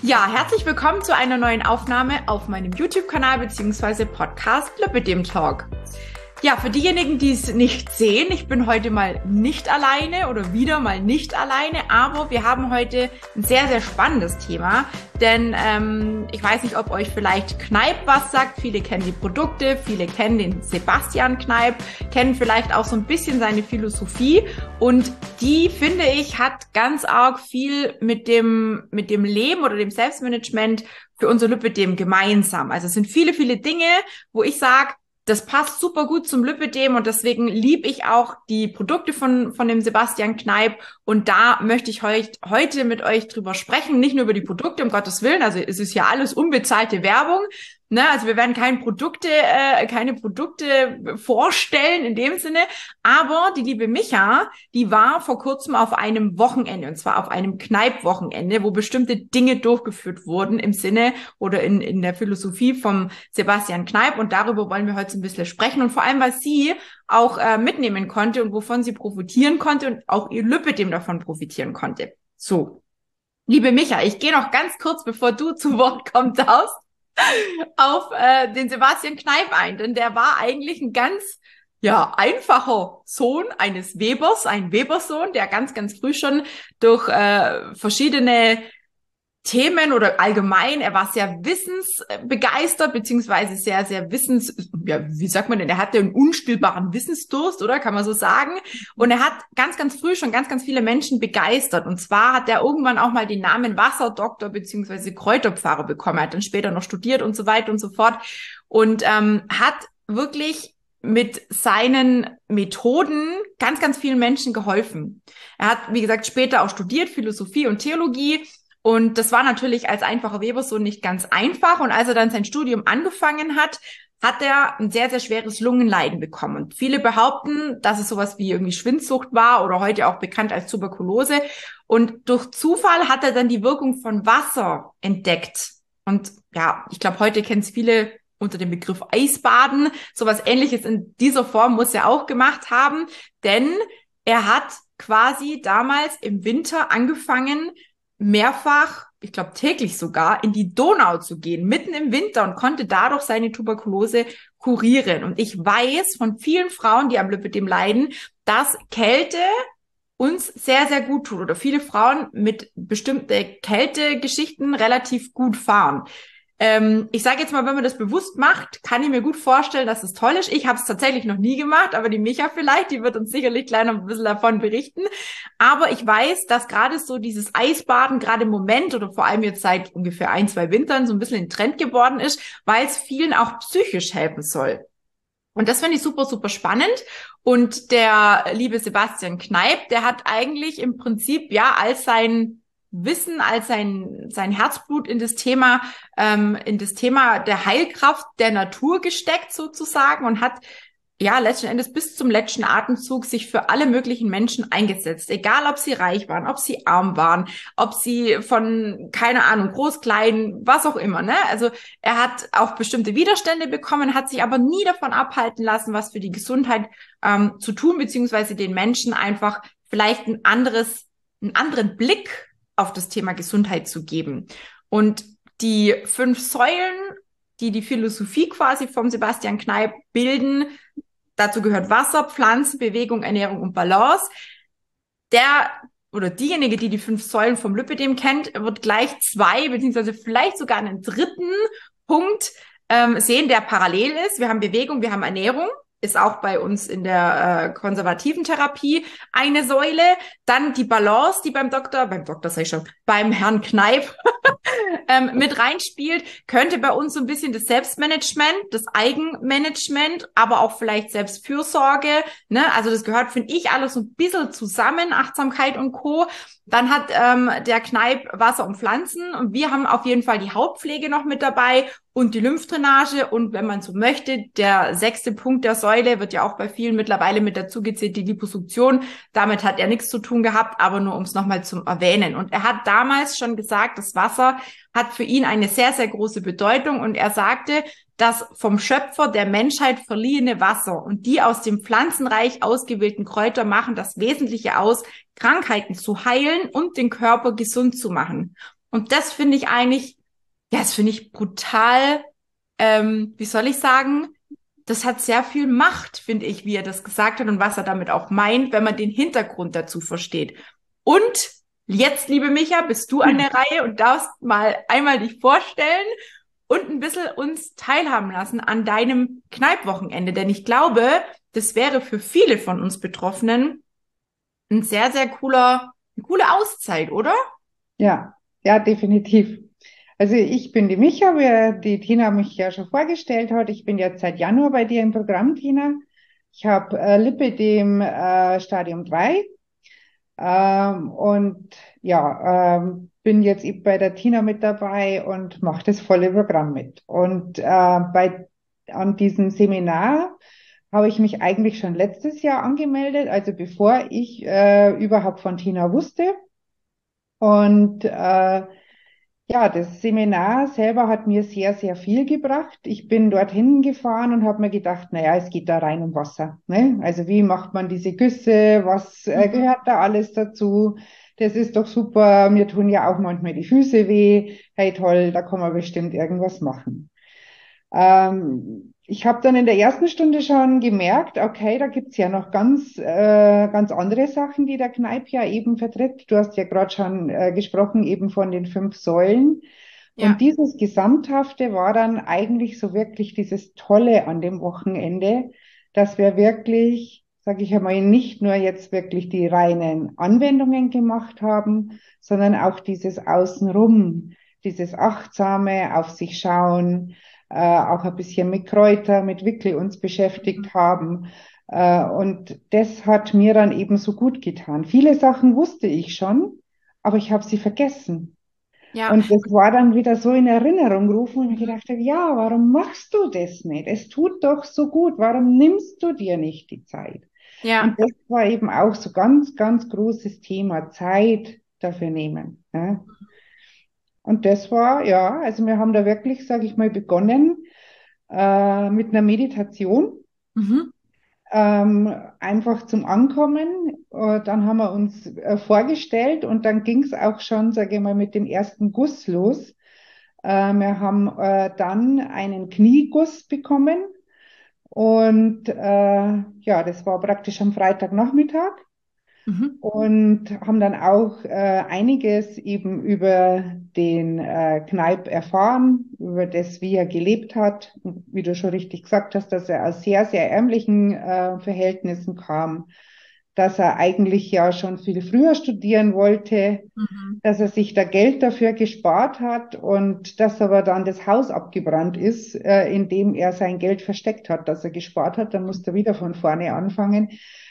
Ja, herzlich willkommen zu einer neuen Aufnahme auf meinem YouTube-Kanal bzw. Podcast Lipidem Talk. Ja, für diejenigen, die es nicht sehen, ich bin heute mal nicht alleine oder wieder mal nicht alleine, aber wir haben heute ein sehr, sehr spannendes Thema, denn ich weiß nicht, ob euch vielleicht Kneipp was sagt. Viele kennen die Produkte, viele kennen den Sebastian Kneipp, kennen vielleicht auch so ein bisschen seine Philosophie und die, finde ich, hat ganz arg viel mit dem Leben oder dem Selbstmanagement für unser Lipidem gemeinsam. Also es sind viele, viele Dinge, wo ich sage, das passt super gut zum Lipidem und deswegen liebe ich auch die Produkte von dem Sebastian Kneipp und da möchte ich heute mit euch drüber sprechen, nicht nur über die Produkte, um Gottes Willen, also es ist ja alles unbezahlte Werbung, ne? Also wir werden keine Produkte vorstellen in dem Sinne, aber die liebe Micha, die war vor kurzem auf einem Wochenende und zwar auf einem Kneipp-Wochenende, wo bestimmte Dinge durchgeführt wurden im Sinne oder in der Philosophie vom Sebastian Kneipp und darüber wollen wir heute so ein bisschen sprechen und vor allem, was sie auch mitnehmen konnte und wovon sie profitieren konnte und auch ihr Lipidem davon profitieren konnte. So, liebe Micha, ich gehe noch ganz kurz, bevor du zu Wort kommst, auf den Sebastian Kneipp ein, denn der war eigentlich ein ganz einfacher Sohn eines Webers, ein Webersohn, der ganz, ganz früh schon durch verschiedene Themen oder allgemein, er war sehr wissensbegeistert, beziehungsweise sehr, sehr wie sagt man denn, er hatte einen unstillbaren Wissensdurst, oder? Kann man so sagen. Und er hat ganz, ganz früh schon ganz, ganz viele Menschen begeistert. Und zwar hat er irgendwann auch mal den Namen Wasserdoktor beziehungsweise Kräuterpfarrer bekommen. Er hat dann später noch studiert und so weiter und so fort. Und hat wirklich mit seinen Methoden ganz, ganz vielen Menschen geholfen. Er hat, wie gesagt, später auch studiert, Philosophie und Theologie. Und das war natürlich als einfacher Webersohn nicht ganz einfach. Und als er dann sein Studium angefangen hat, hat er ein sehr, sehr schweres Lungenleiden bekommen. Und viele behaupten, dass es sowas wie irgendwie Schwindsucht war oder heute auch bekannt als Tuberkulose. Und durch Zufall hat er dann die Wirkung von Wasser entdeckt. Und ja, ich glaube, heute kennen es viele unter dem Begriff Eisbaden. Sowas Ähnliches in dieser Form muss er auch gemacht haben. Denn er hat quasi damals im Winter angefangen, mehrfach, ich glaube täglich sogar, in die Donau zu gehen, mitten im Winter und konnte dadurch seine Tuberkulose kurieren. Und ich weiß von vielen Frauen, die am Lipidem leiden, dass Kälte uns sehr, sehr gut tut oder viele Frauen mit bestimmten Kältegeschichten relativ gut fahren. Ich sage jetzt mal, wenn man das bewusst macht, kann ich mir gut vorstellen, dass es toll ist. Ich habe es tatsächlich noch nie gemacht, aber die Micha vielleicht, die wird uns sicherlich gleich noch ein bisschen davon berichten. Aber ich weiß, dass gerade so dieses Eisbaden gerade im Moment oder vor allem jetzt seit ungefähr 1-2 Wintern so ein bisschen in Trend geworden ist, weil es vielen auch psychisch helfen soll. Und das finde ich super, super spannend. Und der liebe Sebastian Kneipp, der hat eigentlich im Prinzip als sein Wissen, als sein Herzblut in das Thema der Heilkraft der Natur gesteckt sozusagen und hat letzten Endes bis zum letzten Atemzug sich für alle möglichen Menschen eingesetzt. Egal, ob sie reich waren, ob sie arm waren, ob sie von, keine Ahnung, groß, klein, was auch immer, ne? Also er hat auch bestimmte Widerstände bekommen, hat sich aber nie davon abhalten lassen, was für die Gesundheit zu tun, beziehungsweise den Menschen einfach vielleicht einen anderen Blick auf das Thema Gesundheit zu geben. Und die 5 Säulen, die Philosophie quasi vom Sebastian Kneipp bilden, dazu gehört Wasser, Pflanzen, Bewegung, Ernährung und Balance. Der oder diejenige, die 5 Säulen vom Lipidem kennt, wird gleich 2, beziehungsweise vielleicht sogar einen 3. Punkt sehen, der parallel ist. Wir haben Bewegung, wir haben Ernährung. Ist auch bei uns in der konservativen Therapie eine Säule. Dann die Balance, die beim Herrn Kneipp mit reinspielt, könnte bei uns so ein bisschen das Selbstmanagement, das Eigenmanagement, aber auch vielleicht Selbstfürsorge, ne? Also das gehört, finde ich, alles so ein bisschen zusammen, Achtsamkeit und Co. Dann hat der Kneipp Wasser und Pflanzen und wir haben auf jeden Fall die Hautpflege noch mit dabei und die Lymphdrainage und wenn man so möchte, der 6. Punkt der Säule wird ja auch bei vielen mittlerweile mit dazu gezählt, die Liposuktion. Damit hat er nichts zu tun gehabt, aber nur um es nochmal zu erwähnen. Und er hat damals schon gesagt, das Wasser hat für ihn eine sehr, sehr große Bedeutung und er sagte, das vom Schöpfer der Menschheit verliehene Wasser und die aus dem Pflanzenreich ausgewählten Kräuter machen das Wesentliche aus, Krankheiten zu heilen und den Körper gesund zu machen. Und das finde ich eigentlich, ja, das finde ich brutal, wie soll ich sagen, das hat sehr viel Macht, finde ich, wie er das gesagt hat und was er damit auch meint, wenn man den Hintergrund dazu versteht. Und jetzt, liebe Micha, bist du an der Reihe und darfst mal einmal dich vorstellen und ein bisschen uns teilhaben lassen an deinem Kneipwochenende. Denn ich glaube, das wäre für viele von uns Betroffenen ein sehr, sehr eine coole Auszeit, oder? Ja, ja, definitiv. Also ich bin die Micha, die Tina mich ja schon vorgestellt hat. Ich bin jetzt seit Januar bei dir im Programm, Tina. Ich habe Lipödem Stadium 3 und ja, bin jetzt eben bei der Tina mit dabei und mache das volle Programm mit. Und an diesem Seminar habe ich mich eigentlich schon letztes Jahr angemeldet, also bevor ich überhaupt von Tina wusste. Und ja, das Seminar selber hat mir sehr, sehr viel gebracht. Ich bin dorthin gefahren und habe mir gedacht, naja, es geht da rein um Wasser. Ne? Also wie macht man diese Güsse? Was Mhm. gehört da alles dazu? Das ist doch super. Mir tun ja auch manchmal die Füße weh. Hey, toll, da kann man bestimmt irgendwas machen. Ich habe dann in der ersten Stunde schon gemerkt, okay, da gibt's ja noch ganz andere Sachen, die der Kneipp ja eben vertritt. Du hast ja gerade schon gesprochen eben von den 5 Säulen. Und Ja, dieses Gesamthafte war dann eigentlich so wirklich dieses Tolle an dem Wochenende, dass wir wirklich, sage ich einmal, nicht nur jetzt wirklich die reinen Anwendungen gemacht haben, sondern auch dieses Außenrum, dieses achtsame auf sich schauen, auch ein bisschen mit Kräuter, mit Wickel uns beschäftigt haben. Und das hat mir dann eben so gut getan. Viele Sachen wusste ich schon, aber ich habe sie vergessen. ja. Und das war dann wieder so in Erinnerung gerufen und ich gedacht habe, ja, warum machst du das nicht? Es tut doch so gut. Warum nimmst du dir nicht die Zeit? Ja, Und das war eben auch so ganz, ganz großes Thema, Zeit dafür nehmen. Ja. Und das war, ja, also wir haben da wirklich, sage ich mal, begonnen mit einer Meditation, mhm. einfach zum Ankommen. Dann haben wir uns vorgestellt und dann ging es auch schon, sage ich mal, mit dem ersten Guss los. Wir haben dann einen Knieguss bekommen und ja, das war praktisch am Freitagnachmittag Mhm. und haben dann auch einiges eben über den Kneipp erfahren, über das, wie er gelebt hat. Und wie du schon richtig gesagt hast, dass er aus sehr, sehr ärmlichen Verhältnissen kam, dass er eigentlich ja schon viel früher studieren wollte, Mhm. dass er sich da Geld dafür gespart hat und dass aber dann das Haus abgebrannt ist, in dem er sein Geld versteckt hat, das er gespart hat. Dann musste er wieder von vorne anfangen.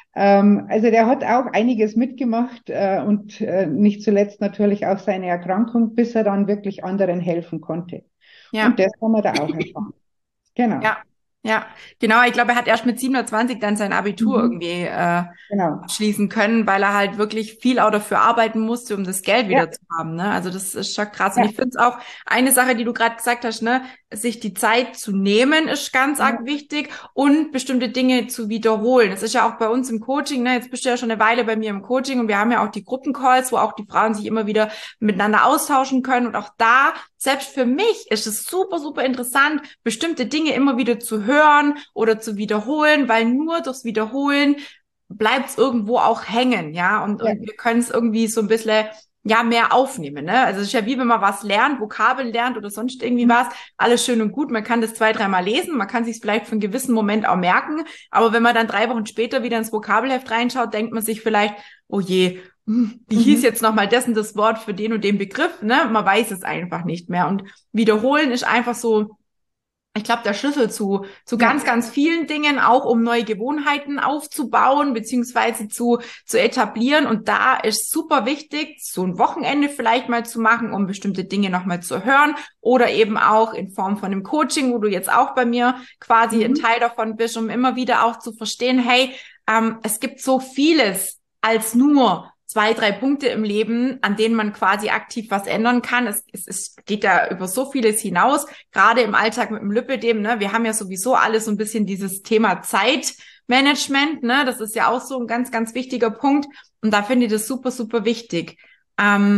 Also der hat auch einiges mitgemacht und nicht zuletzt natürlich auch seine Erkrankung, bis er dann wirklich anderen helfen konnte. Und Ja. das haben wir da auch erfahren. Genau. Ja, ja, genau. Ich glaube, er hat erst mit 27 dann sein Abitur Mhm. irgendwie Genau. abschließen können, weil er halt wirklich viel auch dafür arbeiten musste, um das Geld Ja, wieder zu haben. Ne? Also das ist schon krass. Und ja, ich finde es auch eine Sache, die du gerade gesagt hast, ne, sich die Zeit zu nehmen, ist ganz arg ja, wichtig und bestimmte Dinge zu wiederholen. Das ist ja auch bei uns im Coaching. Ne? Jetzt bist du ja schon eine Weile bei mir im Coaching und wir haben ja auch die Gruppencalls, wo auch die Frauen sich immer wieder miteinander austauschen können. Und auch da, selbst für mich, ist es super, super interessant, bestimmte Dinge immer wieder zu hören oder zu wiederholen, weil nur durchs Wiederholen bleibt es irgendwo auch hängen, ja, ja. und wir können es irgendwie so ein bisschen, ja, mehr aufnehmen, ne? Also es ist ja wie wenn man was lernt, Vokabeln lernt oder sonst irgendwie was, alles schön und gut, man kann das 2, 3 Mal lesen, man kann sich vielleicht für einen gewissen Moment auch merken, aber wenn man dann 3 Wochen später wieder ins Vokabelheft reinschaut, denkt man sich vielleicht, oh je, wie hieß Mhm. jetzt nochmal das und das Wort für den und den Begriff, ne? Man weiß es einfach nicht mehr und wiederholen ist einfach so, ich glaube, der Schlüssel zu Ja, ganz, ganz vielen Dingen, auch um neue Gewohnheiten aufzubauen, beziehungsweise zu etablieren. Und da ist super wichtig, so ein Wochenende vielleicht mal zu machen, um bestimmte Dinge nochmal zu hören oder eben auch in Form von einem Coaching, wo du jetzt auch bei mir quasi ein mhm. Teil davon bist, um immer wieder auch zu verstehen, hey, es gibt so vieles als nur 2, 3 Punkte im Leben, an denen man quasi aktiv was ändern kann. Es geht da über so vieles hinaus, gerade im Alltag mit dem Lipödem, ne? Wir haben ja sowieso alles so ein bisschen dieses Thema Zeitmanagement, ne? Das ist ja auch so ein ganz, ganz wichtiger Punkt. Und da finde ich das super, super wichtig.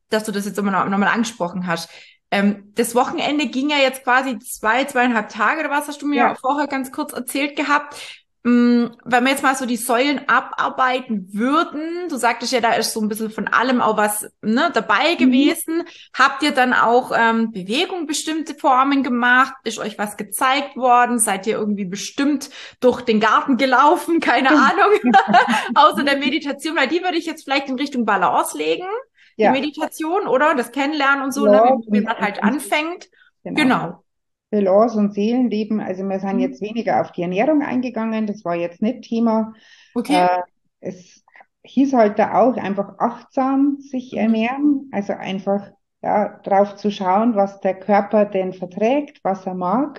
dass du das jetzt immer noch mal angesprochen hast. Das Wochenende ging ja jetzt quasi 2,5 Tage oder was hast du mir Ja. vorher ganz kurz erzählt gehabt. Wenn wir jetzt mal so die Säulen abarbeiten würden, du sagtest ja, da ist so ein bisschen von allem auch was, ne, dabei Mhm. gewesen. Habt ihr dann auch Bewegung, bestimmte Formen gemacht? Ist euch was gezeigt worden? Seid ihr irgendwie bestimmt durch den Garten gelaufen? Keine Ahnung. Außer der Meditation, weil die würde ich jetzt vielleicht in Richtung Balance legen. Die Ja, Meditation, oder? Das Kennenlernen und so, ne, ja, wie man halt anfängt. genau. Genau. Balance und Seelenleben. Also wir sind Mhm. jetzt weniger auf die Ernährung eingegangen. Das war jetzt nicht Thema. Okay. Äh, Es hieß halt da auch einfach achtsam sich Mhm. ernähren. Also einfach ja, drauf zu schauen, was der Körper denn verträgt, was er mag.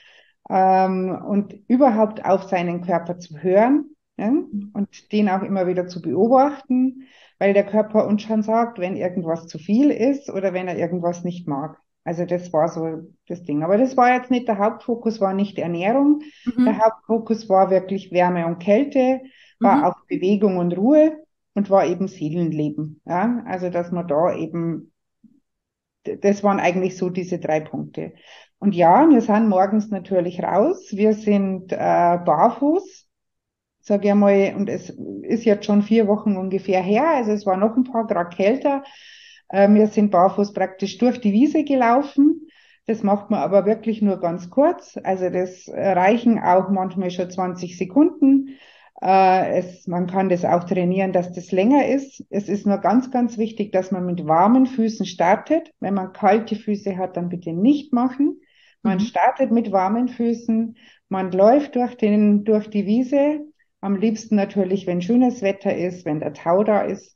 Und überhaupt auf seinen Körper zu hören, ja? Und den auch immer wieder zu beobachten, weil der Körper uns schon sagt, wenn irgendwas zu viel ist oder wenn er irgendwas nicht mag. Also das war so das Ding. Aber das war jetzt nicht der Hauptfokus, war nicht Ernährung. Der Mhm. Hauptfokus war wirklich Wärme und Kälte, war Mhm. auch Bewegung und Ruhe und war eben Seelenleben. Ja? Also dass man da eben das waren eigentlich so diese 3 Punkte. Und ja, wir sind morgens natürlich raus. Wir sind barfuß, sage ich einmal, und es ist jetzt schon 4 Wochen ungefähr her. Also es war noch ein paar Grad kälter. Wir sind barfuß praktisch durch die Wiese gelaufen. Das macht man aber wirklich nur ganz kurz. Also das reichen auch manchmal schon 20 Sekunden. Man kann das auch trainieren, dass das länger ist. Es ist nur ganz, ganz wichtig, dass man mit warmen Füßen startet. Wenn man kalte Füße hat, dann bitte nicht machen. Man Mhm. startet mit warmen Füßen. Man läuft durch die Wiese. Am liebsten natürlich, wenn schönes Wetter ist, wenn der Tau da ist.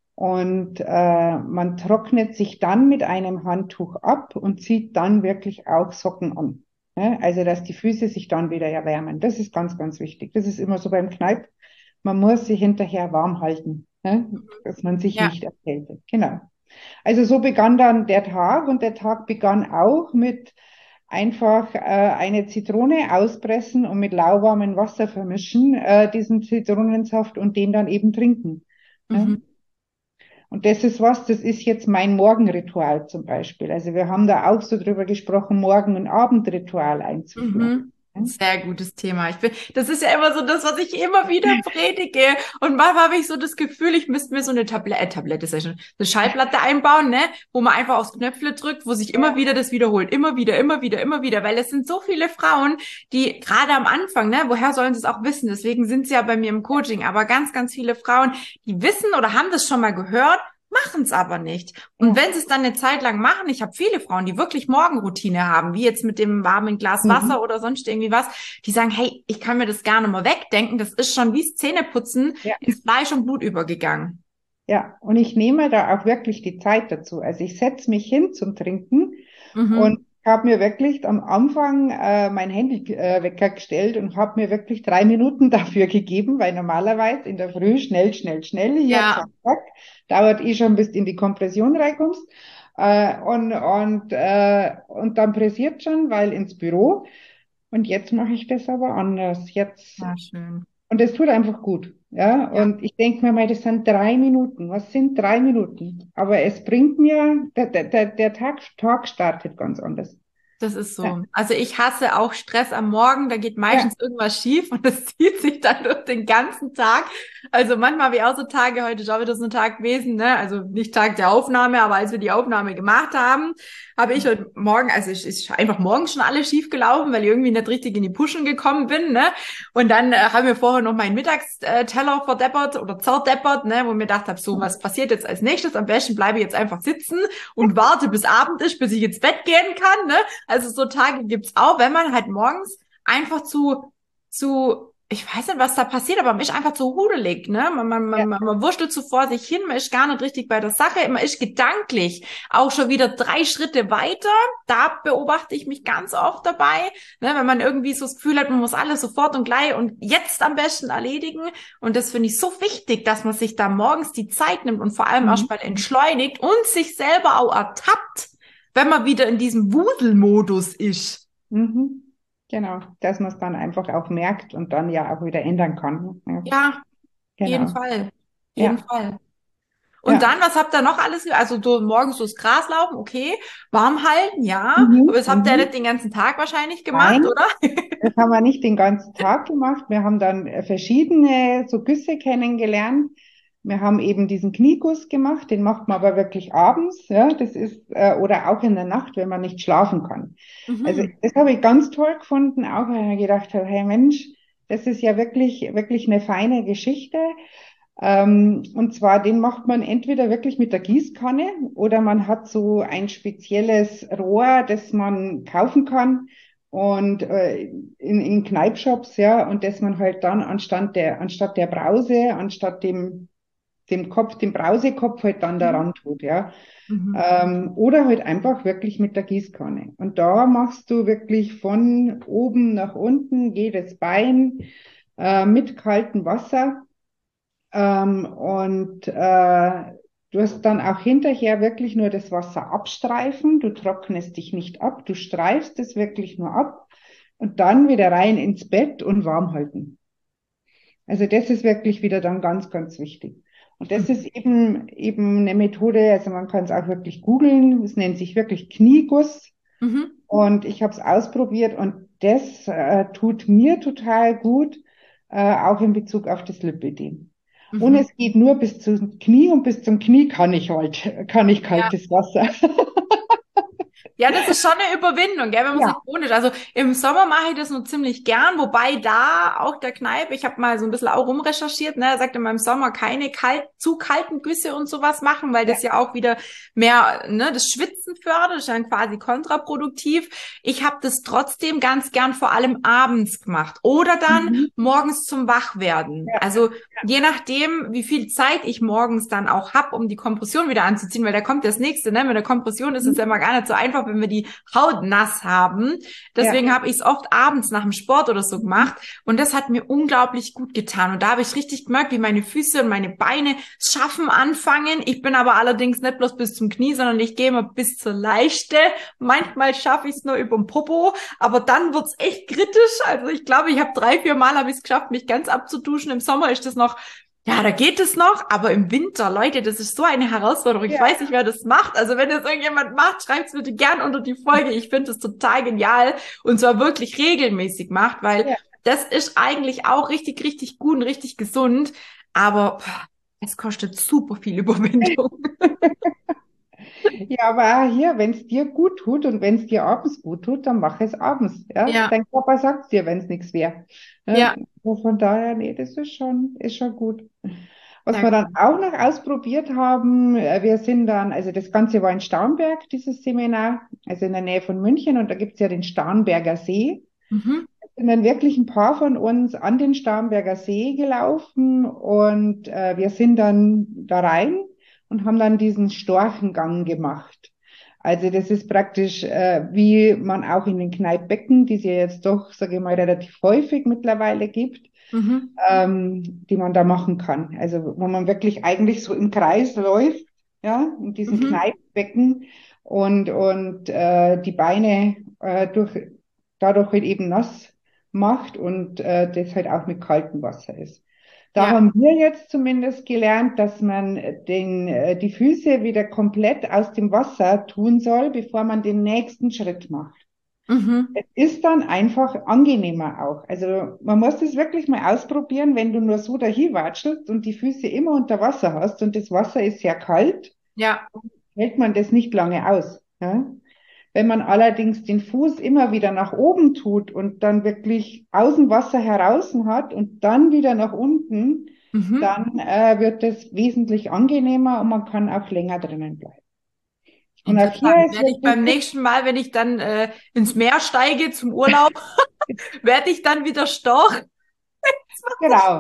Und man trocknet sich dann mit einem Handtuch ab und zieht dann wirklich auch Socken an. Ne? Also, dass die Füße sich dann wieder erwärmen. Das ist ganz, ganz wichtig. Das ist immer so beim Kneipp. Man muss sich hinterher warm halten, ne? Dass man sich Ja. nicht erkältet. Genau. Also so begann dann der Tag und der Tag begann auch mit einfach eine Zitrone auspressen und mit lauwarmem Wasser vermischen, diesen Zitronensaft und den dann eben trinken. Ne? Mhm. Und das ist was, das ist jetzt mein Morgenritual zum Beispiel. Also wir haben da auch so drüber gesprochen, Morgen- und Abendritual einzuführen. Mhm. Ja? Sehr gutes Thema. Das ist ja immer so das, was ich immer wieder predige. Und manchmal habe ich so das Gefühl, ich müsste mir so eine Tablette, ist ja schon, eine Schallplatte einbauen, ne, wo man einfach aufs Knöpfle drückt, wo sich immer Ja. wieder das wiederholt. Immer wieder, immer wieder, immer wieder. Weil es sind so viele Frauen, die gerade am Anfang, ne, woher sollen sie es auch wissen? Deswegen sind sie ja bei mir im Coaching. Aber ganz, ganz viele Frauen, die wissen oder haben das schon mal gehört, machen es aber nicht. Und Ja. wenn sie es dann eine Zeit lang machen, ich habe viele Frauen, die wirklich Morgenroutine haben, wie jetzt mit dem warmen Glas Mhm. Wasser oder sonst irgendwie was, die sagen, hey, ich kann mir das gerne mal wegdenken, das ist schon wie Zähneputzen Ja. ins Fleisch und Blut übergegangen. Ja. Und ich nehme da auch wirklich die Zeit dazu. Also ich setze mich hin zum Trinken und Mhm. habe mir wirklich am Anfang mein Handy Wecker gestellt und habe mir wirklich 3 Minuten dafür gegeben, weil normalerweise in der Früh schnell, schnell, schnell, hier, Ja. zack, zack, dauert eh schon, bis du in die Kompression reinkommst. Und dann pressiert schon, weil ins Büro. Und jetzt mache ich das aber anders. Jetzt, Ja, schön. und es tut einfach gut. Ja, Ja. und ich denke mir mal, das sind 3 Minuten. Was sind 3 Minuten? Aber es bringt mir, der Tag startet ganz anders. Das ist Ja, so. Also ich hasse auch Stress am Morgen, da geht ja, meistens irgendwas schief und das zieht sich dann durch den ganzen Tag. Also manchmal habe ich auch so Tage, heute ist auch wieder so ein Tag gewesen, ne? Also nicht Tag der Aufnahme, aber als wir die Aufnahme gemacht haben, habe ich heute Morgen, also es ist einfach morgens schon alles schief gelaufen, weil ich irgendwie nicht richtig in die Puschen gekommen bin, ne? Und dann haben wir vorher noch meinen Mittagsteller verdeppert oder zerdeppert, ne? Wo ich mir gedacht habe, so, was passiert jetzt als nächstes? Am besten bleibe ich jetzt einfach sitzen und warte, bis Abend ist, bis ich ins Bett gehen kann, ne? Also so Tage gibt's auch, wenn man halt morgens einfach ich weiß nicht, was da passiert, aber man ist einfach zu hudelig, ne? ja. Man wurschtelt so vor sich hin, man ist gar nicht richtig bei der Sache, man ist gedanklich auch schon wieder 3 Schritte weiter. Da beobachte ich mich ganz oft dabei, ne? Wenn man irgendwie so das Gefühl hat, man muss alles sofort und gleich und jetzt am besten erledigen. Und das finde ich so wichtig, dass man sich da morgens die Zeit nimmt und vor allem Mhm. erstmal entschleunigt und sich selber auch ertappt, wenn man wieder in diesem Wuselmodus ist. Mhm. Genau, dass man es dann einfach auch merkt und dann ja auch wieder ändern kann. Ja, Ja, jeden genau. Fall. Jeden Ja, Fall. Und dann, was habt ihr noch alles? Also so morgens durchs Gras laufen, okay. Warm halten, ja. Mhm, Aber das habt ihr ja mhm. nicht den ganzen Tag wahrscheinlich gemacht, Nein, oder? das haben wir nicht den ganzen Tag gemacht. Wir haben dann verschiedene so Güsse kennengelernt. Wir haben eben diesen Knieguss gemacht, den macht man aber wirklich abends, ja, das ist, oder auch in der Nacht, wenn man nicht schlafen kann. Also Mhm. das habe ich ganz toll gefunden, auch weil ich mir gedacht habe, hey Mensch, das ist ja wirklich, wirklich eine feine Geschichte. Und zwar, den macht man entweder wirklich mit der Gießkanne oder man hat so ein spezielles Rohr, das man kaufen kann und in Kneipshops, ja, und das man halt dann anstatt der Brause, anstatt dem Kopf, dem Brausekopf halt dann Mhm. daran tut, ja. Mhm. Oder halt einfach wirklich mit der Gießkanne. Und da machst du wirklich von oben nach unten jedes Bein mit kaltem Wasser. Du hast dann auch hinterher wirklich nur das Wasser abstreifen. Du trocknest dich nicht ab, du streifst es wirklich nur ab und dann wieder rein ins Bett und warm halten. Also das ist wirklich wieder dann ganz, ganz wichtig. Und das ist Mhm. eben eine Methode, also man kann es auch wirklich googeln, es nennt sich wirklich Knieguss Mhm. und ich habe es ausprobiert und das tut mir total gut, auch in Bezug auf das Lipödem. Und Mhm. es geht nur bis zum Knie und bis zum Knie kann ich Ja. kaltes Wasser. Ja, das ist schon eine Überwindung, gell, wenn man sich Ja. wohnt. Also im Sommer mache ich das nur ziemlich gern, wobei da auch der Kneipp, ich habe mal so ein bisschen auch rumrecherchiert, ne, er sagt immer im Sommer keine zu kalten Güsse und sowas machen, weil Ja. das ja auch wieder mehr, ne, das Schwitzen fördert, das ist dann quasi kontraproduktiv. Ich habe das trotzdem ganz gern vor allem abends gemacht oder dann Mhm. morgens zum Wachwerden. Ja. Also je nachdem, wie viel Zeit ich morgens dann auch hab, um die Kompression wieder anzuziehen, weil da kommt das nächste, ne? Mit der Kompression ist es ja Mhm. immer gar nicht so einfach, wenn wir die Haut nass haben. Ja. Deswegen habe ich es oft abends nach dem Sport oder so Mhm. gemacht und das hat mir unglaublich gut getan. Und da habe ich richtig gemerkt, wie meine Füße und meine Beine schaffen anfangen. Ich bin aber allerdings nicht bloß bis zum Knie, sondern ich gehe immer bis zur Leiste. Manchmal schaffe ich es nur über den Popo, aber dann wird's echt kritisch. Also ich glaube, ich habe 3, 4 Mal habe ich es geschafft, mich ganz abzuduschen. Im Sommer ist das noch, ja, da geht es noch, aber im Winter, Leute, das ist so eine Herausforderung. Ich Ja. weiß nicht, wer das macht. Also wenn das irgendjemand macht, schreibt's bitte gern unter die Folge. Ich finde das total genial und zwar wirklich regelmäßig macht, weil Ja. das ist eigentlich auch richtig, richtig gut und richtig gesund, aber es kostet super viel Überwindung. Ja, aber auch hier, wenn es dir gut tut und wenn es dir abends gut tut, dann mach es abends. Ja? Ja, Dein Körper sagt dir, wenn es nichts wäre. Ja? ja, Also von daher, nee, das ist schon gut. Was ja, wir dann cool. auch noch ausprobiert haben, wir sind dann, also das Ganze war in Starnberg, dieses Seminar, also in der Nähe von München, und da gibt's ja den Starnberger See. Mhm. Sind dann wirklich ein paar von uns an den Starnberger See gelaufen und wir sind dann da rein und haben dann diesen Storchengang gemacht. Also das ist praktisch, wie man auch in den Kneippbecken, die es ja jetzt doch, sage ich mal, relativ häufig mittlerweile gibt, Mhm. die man da machen kann. Also wo man wirklich eigentlich so im Kreis läuft, ja, in diesen Mhm. Kneippbecken und die Beine dadurch halt eben nass macht und das halt auch mit kaltem Wasser ist. Da Ja. haben wir jetzt zumindest gelernt, dass man die Füße wieder komplett aus dem Wasser tun soll, bevor man den nächsten Schritt macht. Mhm. Es ist dann einfach angenehmer auch. Also man muss das wirklich mal ausprobieren, wenn du nur so dahin watschelst und die Füße immer unter Wasser hast und das Wasser ist sehr kalt, Ja. hält man das nicht lange aus. Ja? Wenn man allerdings den Fuß immer wieder nach oben tut und dann wirklich aus dem Wasser heraus hat und dann wieder nach unten, Mhm. dann wird es wesentlich angenehmer und man kann auch länger drinnen bleiben. Und auch hier Interessant. ist Werde ich wirklich beim nächsten Mal, wenn ich dann ins Meer steige zum Urlaub, werde ich dann wieder Storch? genau.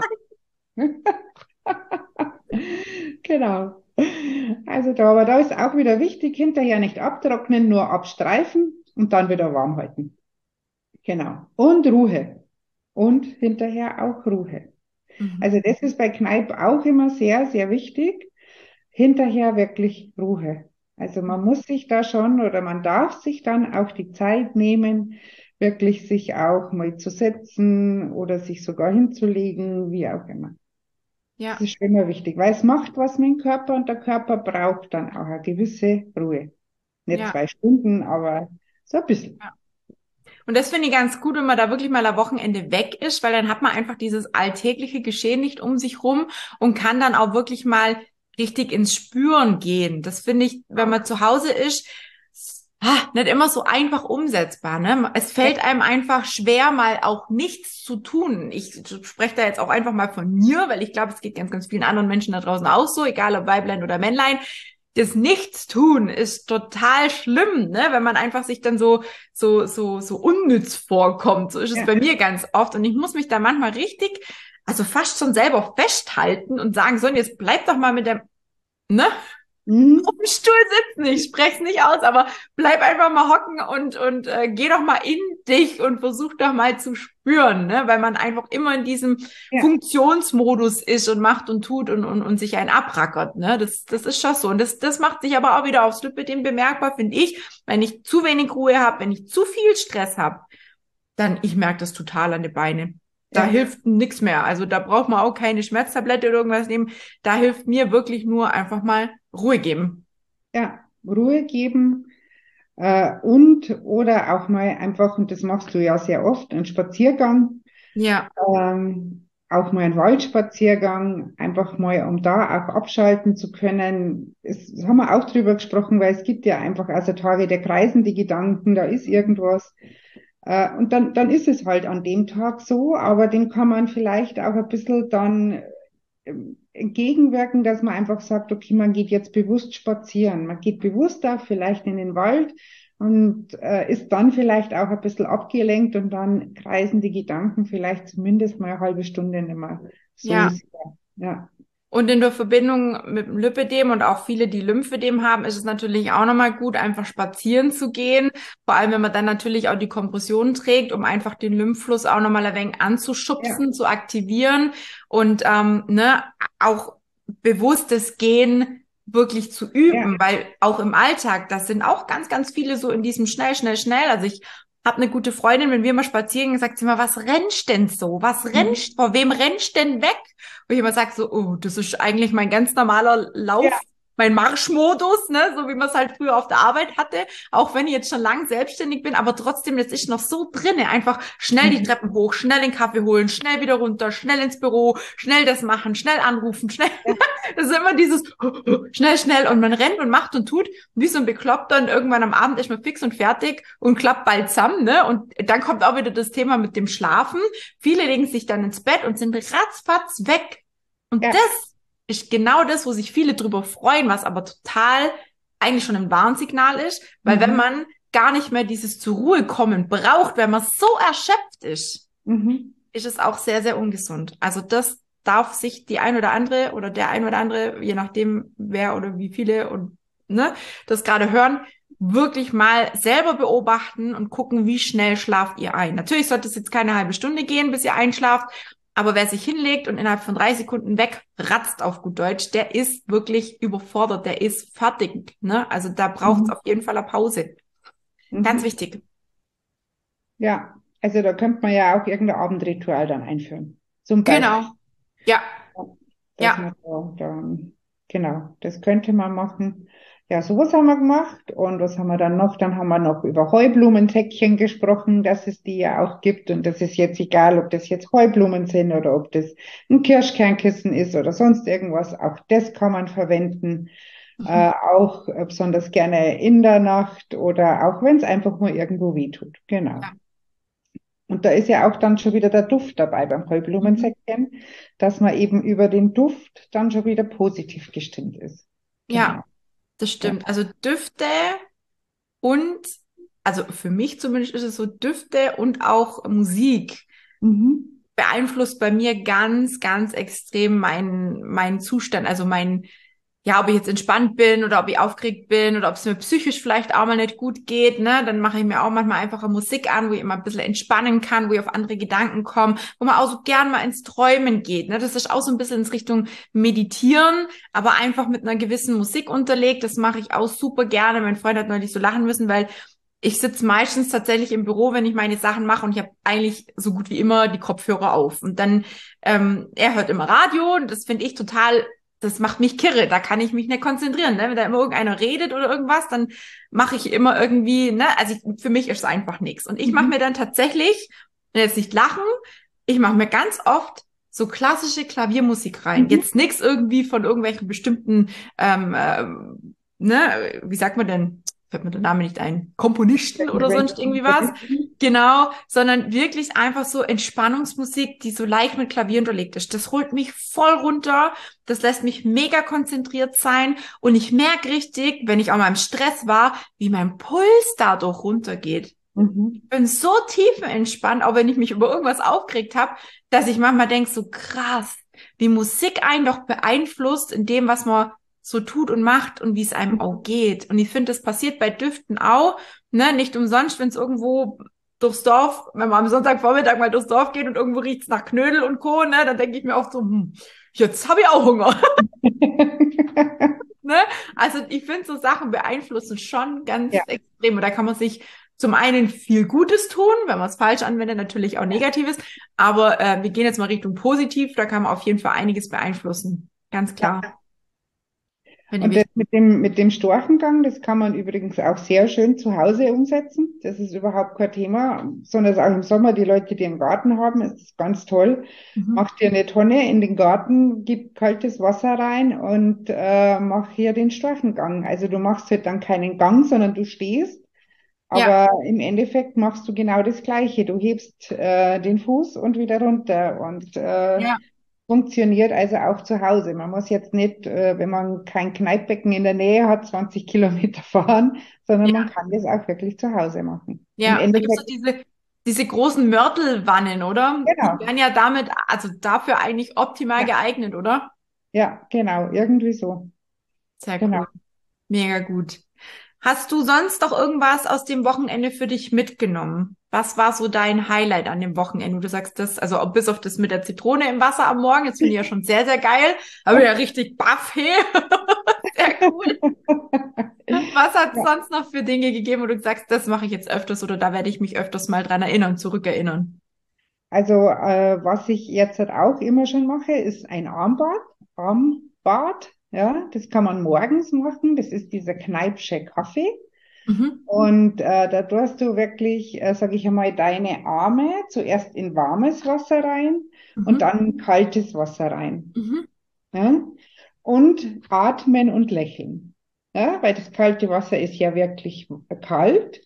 Genau. Also da, aber da ist auch wieder wichtig, hinterher nicht abtrocknen, nur abstreifen und dann wieder warm halten. Genau. Und Ruhe. Und hinterher auch Ruhe. Mhm. Also das ist bei Kneipp auch immer sehr, sehr wichtig. Hinterher wirklich Ruhe. Also man muss sich da schon oder man darf sich dann auch die Zeit nehmen, wirklich sich auch mal zu setzen oder sich sogar hinzulegen, wie auch immer. Ja, Das ist schon immer wichtig, weil es macht was mit dem Körper und der Körper braucht dann auch eine gewisse Ruhe. Nicht ja. 2 Stunden, aber so ein bisschen. Ja. Und das finde ich ganz gut, wenn man da wirklich mal am Wochenende weg ist, weil dann hat man einfach dieses alltägliche Geschehen nicht um sich rum und kann dann auch wirklich mal richtig ins Spüren gehen. Das finde ich, wenn man zu Hause ist, nicht immer so einfach umsetzbar, ne? Es Ja. fällt einem einfach schwer, mal auch nichts zu tun. Ich spreche da jetzt auch einfach mal von mir, weil ich glaube, es geht ganz, ganz vielen anderen Menschen da draußen auch so, egal ob Weiblein oder Männlein. Das Nichtstun ist total schlimm, ne? Wenn man einfach sich dann so unnütz vorkommt. So ist es Ja. bei mir ganz oft. Und ich muss mich da manchmal richtig, also fast schon selber festhalten und sagen, so, und jetzt bleib doch mal mit der, ne? Mhm. Auf dem Stuhl sitzen, ich spreche es nicht aus, aber bleib einfach mal hocken und geh doch mal in dich und versuch doch mal zu spüren, ne? Weil man einfach immer in diesem Ja. Funktionsmodus ist und macht und tut und sich einen abrackert, ne? Das ist schon so. Und das macht sich aber auch wieder aufs Lipidem bemerkbar, finde ich, wenn ich zu wenig Ruhe habe, wenn ich zu viel Stress habe, dann ich merke das total an den Beinen. Da Ja. hilft nichts mehr. Also da braucht man auch keine Schmerztablette oder irgendwas nehmen. Da hilft mir wirklich nur einfach mal Ruhe geben. Ja. Ruhe geben, und oder auch mal einfach, und das machst du ja sehr oft, einen Spaziergang, Ja, auch mal einen Waldspaziergang, einfach mal, um da auch abschalten zu können. Das haben wir auch drüber gesprochen, weil es gibt ja einfach also Tage, da kreisen die Gedanken, da ist irgendwas. Und dann ist es halt an dem Tag so, aber dem kann man vielleicht auch ein bisschen dann entgegenwirken, dass man einfach sagt, okay, man geht jetzt bewusst spazieren. Man geht bewusst auch vielleicht in den Wald und ist dann vielleicht auch ein bisschen abgelenkt und dann kreisen die Gedanken vielleicht zumindest mal eine halbe Stunde nicht mehr so ja. sehr. Ja, Und in der Verbindung mit dem Lipödem und auch viele, die Lymphödem haben, ist es natürlich auch nochmal gut, einfach spazieren zu gehen. Vor allem, wenn man dann natürlich auch die Kompression trägt, um einfach den Lymphfluss auch nochmal ein wenig ja, anzuschubsen, zu aktivieren und ne, auch bewusstes Gehen wirklich zu ja. üben, weil auch im Alltag, das sind auch ganz, ganz viele so in diesem schnell, schnell, schnell. Also ich habe eine gute Freundin, wenn wir mal spazieren gehen, sagt sie immer, was rennst denn so? Was Mhm. rennst, vor wem rennst denn weg? Wo ich immer sage so, oh, das ist eigentlich mein ganz normaler Ja, Lauf, mein Marschmodus, ne, so wie man es halt früher auf der Arbeit hatte, auch wenn ich jetzt schon lang selbstständig bin, aber trotzdem, das ist noch so drinne, einfach schnell die mhm. Treppen hoch, schnell den Kaffee holen, schnell wieder runter, schnell ins Büro, schnell das machen, schnell anrufen, schnell, Ja, das ist immer dieses schnell, schnell und man rennt und macht und tut, wie so ein Bekloppter und irgendwann am Abend ist man fix und fertig und klappt bald zusammen, ne, und dann kommt auch wieder das Thema mit dem Schlafen. Viele legen sich dann ins Bett und sind ratzfatz weg. Und ja. das ist genau das, wo sich viele drüber freuen, was aber total eigentlich schon ein Warnsignal ist, weil wenn Mhm. man gar nicht mehr dieses zur Ruhe kommen braucht, wenn man so erschöpft Mhm. ist es auch sehr, sehr ungesund. Also das darf sich die ein oder andere oder der ein oder andere, je nachdem wer oder wie viele und ne, das gerade hören, wirklich mal selber beobachten und gucken, wie schnell schlaft ihr ein. Natürlich sollte es jetzt keine halbe Stunde gehen, bis ihr einschlaft, aber wer sich hinlegt und innerhalb von 3 Sekunden wegratzt auf gut Deutsch, der ist wirklich überfordert, der ist fertig. Ne? Also da braucht es Mhm. auf jeden Fall eine Pause. Ganz Mhm. wichtig. Ja, also da könnte man ja auch irgendein Abendritual dann einführen. Zum Beispiel. Genau. Ja, Dass ja. man da, genau, das könnte man machen. Ja, sowas haben wir gemacht. Und was haben wir dann noch? Dann haben wir noch über Heublumensäckchen gesprochen, dass es die ja auch gibt. Und das ist jetzt egal, ob das jetzt Heublumen sind oder ob das ein Kirschkernkissen ist oder sonst irgendwas. Auch das kann man verwenden. Mhm. Auch besonders gerne in der Nacht oder auch wenn es einfach nur irgendwo weh tut. Genau. Ja. Und da ist ja auch dann schon wieder der Duft dabei beim Mhm. Heublumensäckchen, dass man eben über den Duft dann schon wieder positiv gestimmt ist. Ja, Genau. das Ja. stimmt. Also Düfte und, also für mich zumindest ist es so, Düfte und auch Musik Mhm. beeinflusst bei mir ganz, ganz extrem meinen Zustand. Also ja, ob ich jetzt entspannt bin oder ob ich aufgeregt bin oder ob es mir psychisch vielleicht auch mal nicht gut geht, ne, dann mache ich mir auch manchmal einfache Musik an, wo ich immer ein bisschen entspannen kann, wo ich auf andere Gedanken komme, wo man auch so gern mal ins Träumen geht, ne. Das ist auch so ein bisschen in Richtung Meditieren, aber einfach mit einer gewissen Musik unterlegt. Das mache ich auch super gerne. Mein Freund hat neulich so lachen müssen, weil ich sitze meistens tatsächlich im Büro, wenn ich meine Sachen mache und ich habe eigentlich so gut wie immer die Kopfhörer auf. Und dann, er hört immer Radio und das finde ich total, das macht mich kirre, da kann ich mich nicht konzentrieren. Ne? Wenn da immer irgendeiner redet oder irgendwas, dann mache ich immer irgendwie, ne, also für mich ist es einfach nichts. Und ich mache Mhm. mir dann tatsächlich, jetzt nicht lachen, ich mache mir ganz oft so klassische Klaviermusik rein. Mhm. Jetzt nichts irgendwie von irgendwelchen bestimmten, ne, wie sagt man denn? Fällt mir der Name nicht ein, Komponisten oder Irgendwelche sonst irgendwie was. Komponisten. Genau, sondern wirklich einfach so Entspannungsmusik, die so leicht mit Klavier unterlegt ist. Das holt mich voll runter, das lässt mich mega konzentriert sein und ich merke richtig, wenn ich auch mal im Stress war, wie mein Puls dadurch runtergeht. Mhm. Ich bin so tiefenentspannt, auch wenn ich mich über irgendwas aufgeregt habe, dass ich manchmal denke, so krass, wie Musik einen doch beeinflusst in dem, was man so tut und macht und wie es einem auch geht. Und ich finde, das passiert bei Düften auch, ne, nicht umsonst, wenn es irgendwo durchs Dorf, wenn man am Sonntagvormittag mal durchs Dorf geht und irgendwo riecht's nach Knödel und Co., ne, dann denke ich mir oft so, jetzt habe ich auch Hunger. Ne? Also ich finde, so Sachen beeinflussen schon ganz Ja, extrem. Und da kann man sich zum einen viel Gutes tun, wenn man es falsch anwendet, natürlich auch Negatives. Aber wir gehen jetzt mal Richtung positiv, da kann man auf jeden Fall einiges beeinflussen. Ganz klar. ja. Finde ich Und das wichtig. mit dem Storchengang, das kann man übrigens auch sehr schön zu Hause umsetzen. Das ist überhaupt kein Thema, sondern auch im Sommer, die Leute, die einen Garten haben, ist es ganz toll. Mhm. Mach dir eine Tonne in den Garten, gib kaltes Wasser rein und mach hier den Storchengang. Also du machst halt dann keinen Gang, sondern du stehst. Ja, Aber im Endeffekt machst du genau das Gleiche. Du hebst den Fuß und wieder runter und ja, funktioniert also auch zu Hause. Man muss jetzt nicht, wenn man kein Kneippbecken in der Nähe hat, 20 Kilometer fahren, sondern man ja, kann das auch wirklich zu Hause machen. Im ja. Da gibt's so Endeffekt, diese großen Mörtelwannen, oder? Die genau. werden ja damit, also dafür eigentlich optimal Ja, geeignet, oder? ja, genau, irgendwie so. Sehr Genau. cool. Mega gut. Hast du sonst noch irgendwas aus dem Wochenende für dich mitgenommen? Was war so dein Highlight an dem Wochenende? Du sagst das, also bis auf das mit der Zitrone im Wasser am Morgen, das finde ich ja schon sehr, sehr geil. Aber ja richtig baff, hey. Sehr cool. Was hat es Ja. sonst noch für Dinge gegeben, wo du sagst, das mache ich jetzt öfters oder da werde ich mich öfters mal dran erinnern, zurückerinnern? Also, was ich jetzt halt auch immer schon mache, ist ein Armbad. Armbad, ja, das kann man morgens machen. Das ist dieser Kneipsche Kaffee. Mhm. Und da tust du wirklich, sage ich einmal, deine Arme zuerst in warmes Wasser rein und Mhm. dann in kaltes Wasser rein. Mhm. Ja? Und atmen und lächeln. Ja? Weil das kalte Wasser ist ja wirklich kalt.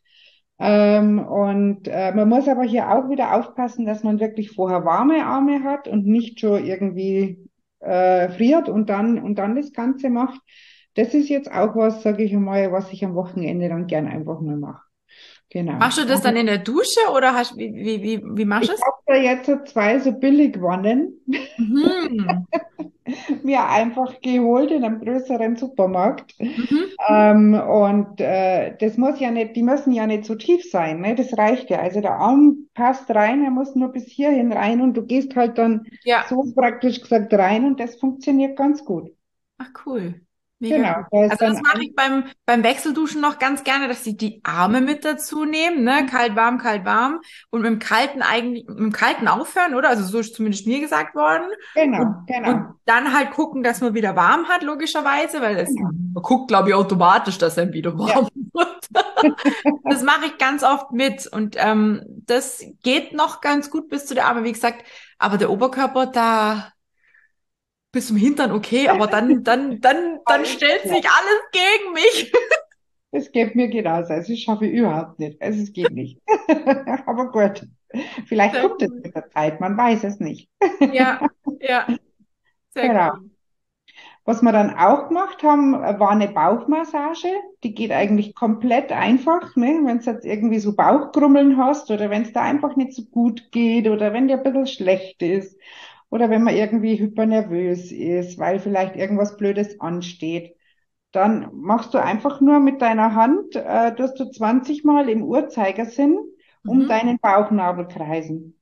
Und man muss aber hier auch wieder aufpassen, dass man wirklich vorher warme Arme hat und nicht schon irgendwie friert und dann das Ganze macht. Das ist jetzt auch was, sage ich einmal, was ich am Wochenende dann gern einfach nur mache. Genau. Machst du das dann in der Dusche oder wie machst Ich du es? habe da jetzt so zwei so Billigwannen Mhm. mir einfach geholt in einem größeren Supermarkt. Mhm. Und das muss ja nicht, die müssen ja nicht so tief sein, ne? Das reicht ja. Also der Arm passt rein, er muss nur bis hierhin rein und du gehst halt dann Ja. so praktisch gesagt rein und das funktioniert ganz gut. Ach, cool. Mega Genau, gut. da ist Also das dann mache ich beim Wechselduschen noch ganz gerne, dass sie die Arme mit dazu nehmen, ne? Kalt, warm, kalt, warm. Und mit dem Kalten eigentlich, mit dem Kalten aufhören, oder? Also so ist zumindest mir gesagt worden. genau, Und genau, dann halt gucken, dass man wieder warm hat, logischerweise, weil es, genau. man guckt, glaube ich, automatisch, dass er wieder Ja. warm wird. Das mache ich ganz oft mit. Und das geht noch ganz gut bis zu der Arme, wie gesagt. Aber der Oberkörper, da bis zum Hintern okay, aber dann stellt sich alles gegen mich. Es geht mir genauso. Also ich schaffe überhaupt nicht. Also es geht nicht. Aber gut. Vielleicht Sehr kommt es cool. mit der Zeit. Man weiß es nicht. Ja, ja, sehr Genau. cool. Was wir dann auch gemacht haben, war eine Bauchmassage. Die geht eigentlich komplett einfach, ne? Wenn du jetzt irgendwie so Bauchgrummeln hast oder wenn es da einfach nicht so gut geht oder wenn dir ein bisschen schlecht ist oder wenn man irgendwie hypernervös ist, weil vielleicht irgendwas Blödes ansteht. Dann machst du einfach nur mit deiner Hand, tust du 20 Mal im Uhrzeigersinn um Mhm. deinen Bauchnabel kreisen.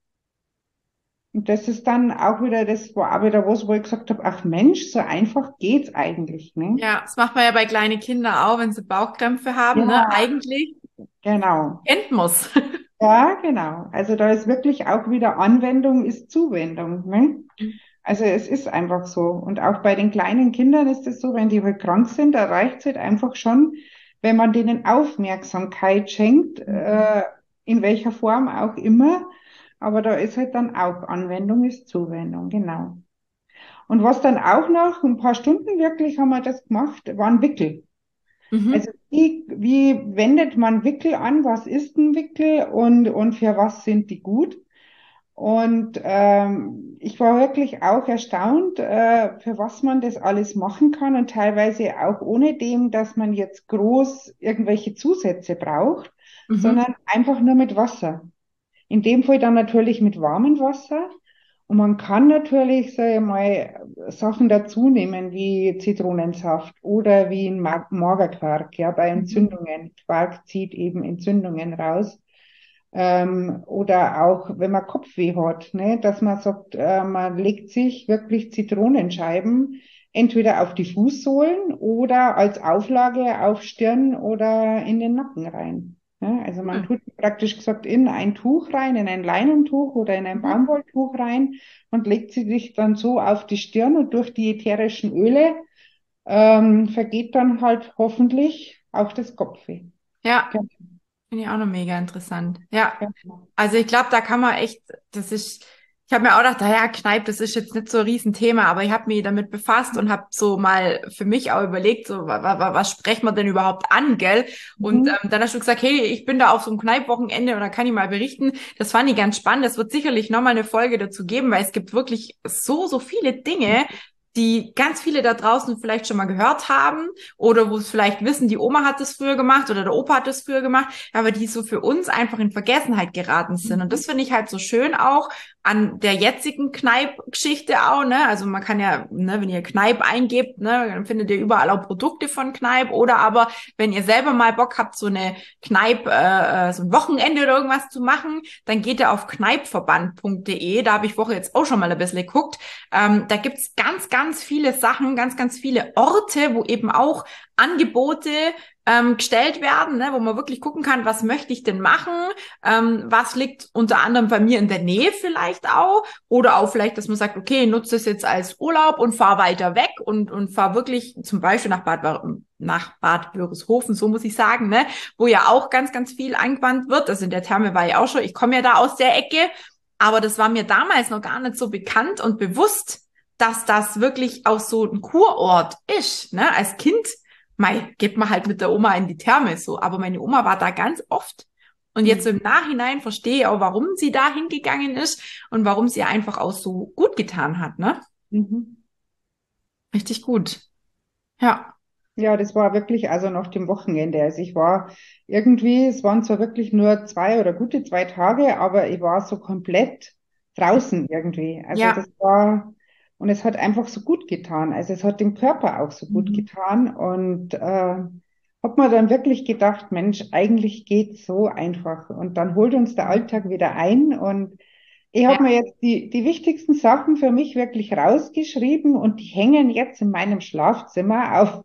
Und das ist dann auch wieder, das war auch wieder was, wo ich gesagt habe, ach Mensch, so einfach geht's eigentlich, ne? Ja, das macht man ja bei kleinen Kindern auch, wenn sie Bauchkrämpfe haben, ne? Ja, Eigentlich. genau. Kennt muss. Ja, genau. Also da ist wirklich auch wieder Anwendung ist Zuwendung, ne? Also es ist einfach so. Und auch bei den kleinen Kindern ist es so, wenn die halt krank sind, da reicht es halt einfach schon, wenn man denen Aufmerksamkeit schenkt, in welcher Form auch immer. Aber da ist halt dann auch Anwendung ist Zuwendung, genau. Und was dann auch noch, ein paar Stunden wirklich haben wir das gemacht, waren Wickel. Mhm. Also wie wendet man Wickel an? Was ist ein Wickel und für was sind die gut? Und ich war wirklich auch erstaunt, für was man das alles machen kann und teilweise auch ohne dem, dass man jetzt groß irgendwelche Zusätze braucht, Mhm. sondern einfach nur mit Wasser. In dem Fall dann natürlich mit warmem Wasser. Und man kann natürlich, sag ich mal, Sachen dazu nehmen wie Zitronensaft oder wie ein Magerquark, ja, bei Mhm. Entzündungen. Quark zieht eben Entzündungen raus. Oder auch, wenn man Kopfweh hat, ne, dass man sagt, man legt sich wirklich Zitronenscheiben entweder auf die Fußsohlen oder als Auflage auf Stirn oder in den Nacken rein. Ja, also man Mhm. tut praktisch gesagt in ein Tuch rein, in ein Leinentuch oder in ein Mhm. Baumwolltuch rein und legt sie sich dann so auf die Stirn und durch die ätherischen Öle vergeht dann halt hoffentlich auch das Kopfweh. Ja, Genau. finde ich auch noch mega interessant. Ja. Genau. Also ich glaube, da kann man echt, ich habe mir auch gedacht, naja, Kneipp, das ist jetzt nicht so ein Riesenthema, aber ich habe mich damit befasst und habe so mal für mich auch überlegt, so was sprechen wir denn überhaupt an, gell? Und Mhm. dann hast du gesagt, hey, ich bin da auf so einem Kneipp-Wochenende und da kann ich mal berichten. Das fand ich ganz spannend. Es wird sicherlich nochmal eine Folge dazu geben, weil es gibt wirklich so viele Dinge, die ganz viele da draußen vielleicht schon mal gehört haben oder wo es vielleicht wissen, die Oma hat das früher gemacht oder der Opa hat das früher gemacht, aber die so für uns einfach in Vergessenheit geraten sind. Und Mhm. das finde ich halt so schön auch an der jetzigen Kneipp-Geschichte auch, ne? Also man kann ja, ne, wenn ihr Kneipp eingebt, ne, dann findet ihr überall auch Produkte von Kneipp oder aber wenn ihr selber mal Bock habt, so eine Kneipp, so ein Wochenende oder irgendwas zu machen, dann geht ihr auf kneippverband.de. Da habe ich Woche jetzt auch schon mal ein bisschen geguckt. Da gibt's ganz viele Sachen, ganz viele Orte, wo eben auch Angebote gestellt werden, ne, wo man wirklich gucken kann, was möchte ich denn machen, was liegt unter anderem bei mir in der Nähe vielleicht auch oder auch vielleicht, dass man sagt, okay, nutze das jetzt als Urlaub und fahr weiter weg und fahr wirklich zum Beispiel nach Bad Wörishofen, so muss ich sagen, ne, wo ja auch ganz viel angewandt wird. Also in der Therme war ich auch schon, ich komme ja da aus der Ecke, aber das war mir damals noch gar nicht so bekannt und bewusst, dass das wirklich auch so ein Kurort ist, ne, als Kind. Mei, geht man halt mit der Oma in die Therme so. Aber meine Oma war da ganz oft. Und jetzt so Mhm. im Nachhinein verstehe ich auch, warum sie da hingegangen ist und warum sie einfach auch so gut getan hat, ne? Mhm. Richtig gut. Ja. Ja, das war wirklich also nach dem Wochenende. Also ich war irgendwie, es waren zwar wirklich nur 2 oder gute 2 Tage, aber ich war so komplett draußen irgendwie. Also Ja. das war, und es hat einfach so gut getan. Also es hat dem Körper auch so gut Mhm. getan und hab mir dann wirklich gedacht, Mensch, eigentlich geht's so einfach. Und dann holt uns der Alltag wieder ein und ich habe mir Ja. jetzt die wichtigsten Sachen für mich wirklich rausgeschrieben und die hängen jetzt in meinem Schlafzimmer auf,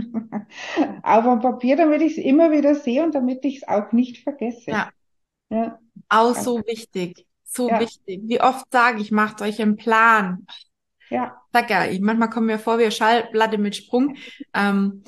auf dem Papier, damit ich es immer wieder sehe und damit ich es auch nicht vergesse. Ja. Ja, Auch also, so wichtig. So ja, wichtig. Wie oft sage ich, macht euch einen Plan. ja. Sag ja, manchmal kommen mir vor wie eine Schallplatte mit Sprung. Ähm,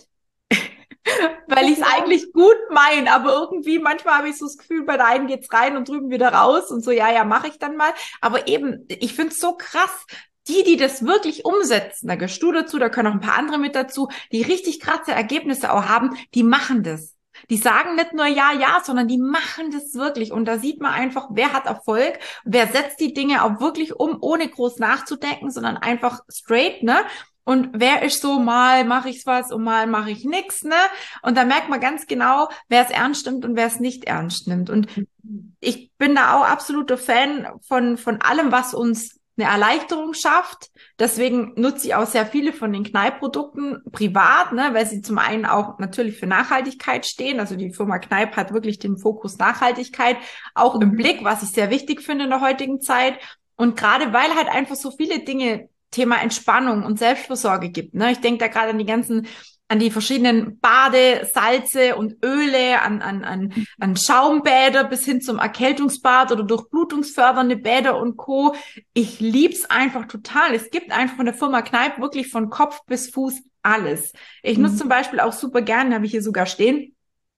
weil ich es eigentlich gut meine, aber irgendwie manchmal habe ich so das Gefühl, bei der einen geht's rein und drüben wieder raus und so, ja, mache ich dann mal. Aber eben, ich finde es so krass, die das wirklich umsetzen, da gehörst du dazu, da können auch ein paar andere mit dazu, die richtig krasse Ergebnisse auch haben, die machen das. Die sagen nicht nur ja, sondern die machen das wirklich. Und da sieht man einfach, wer hat Erfolg, wer setzt die Dinge auch wirklich um, ohne groß nachzudenken, sondern einfach straight, ne? Und wer ist so, mal mache ich was und mal mache ich nix, ne? Und da merkt man ganz genau, wer es ernst nimmt und wer es nicht ernst nimmt. Und ich bin da auch absoluter Fan von allem, was uns eine Erleichterung schafft. Deswegen nutze ich auch sehr viele von den Kneipp-Produkten privat, ne, weil sie zum einen auch natürlich für Nachhaltigkeit stehen. Also die Firma Kneipp hat wirklich den Fokus Nachhaltigkeit auch im Mhm. Blick, was ich sehr wichtig finde in der heutigen Zeit. Und gerade weil halt einfach so viele Dinge Thema Entspannung und Selbstfürsorge gibt. Ne? Ich denke da gerade an die ganzen an die verschiedenen Badesalze und Öle, an Schaumbäder bis hin zum Erkältungsbad oder durchblutungsfördernde Bäder und Co. Ich lieb's einfach total. Es gibt einfach von der Firma Kneipp wirklich von Kopf bis Fuß alles. Ich nutze zum Beispiel auch super gerne, habe ich hier sogar stehen,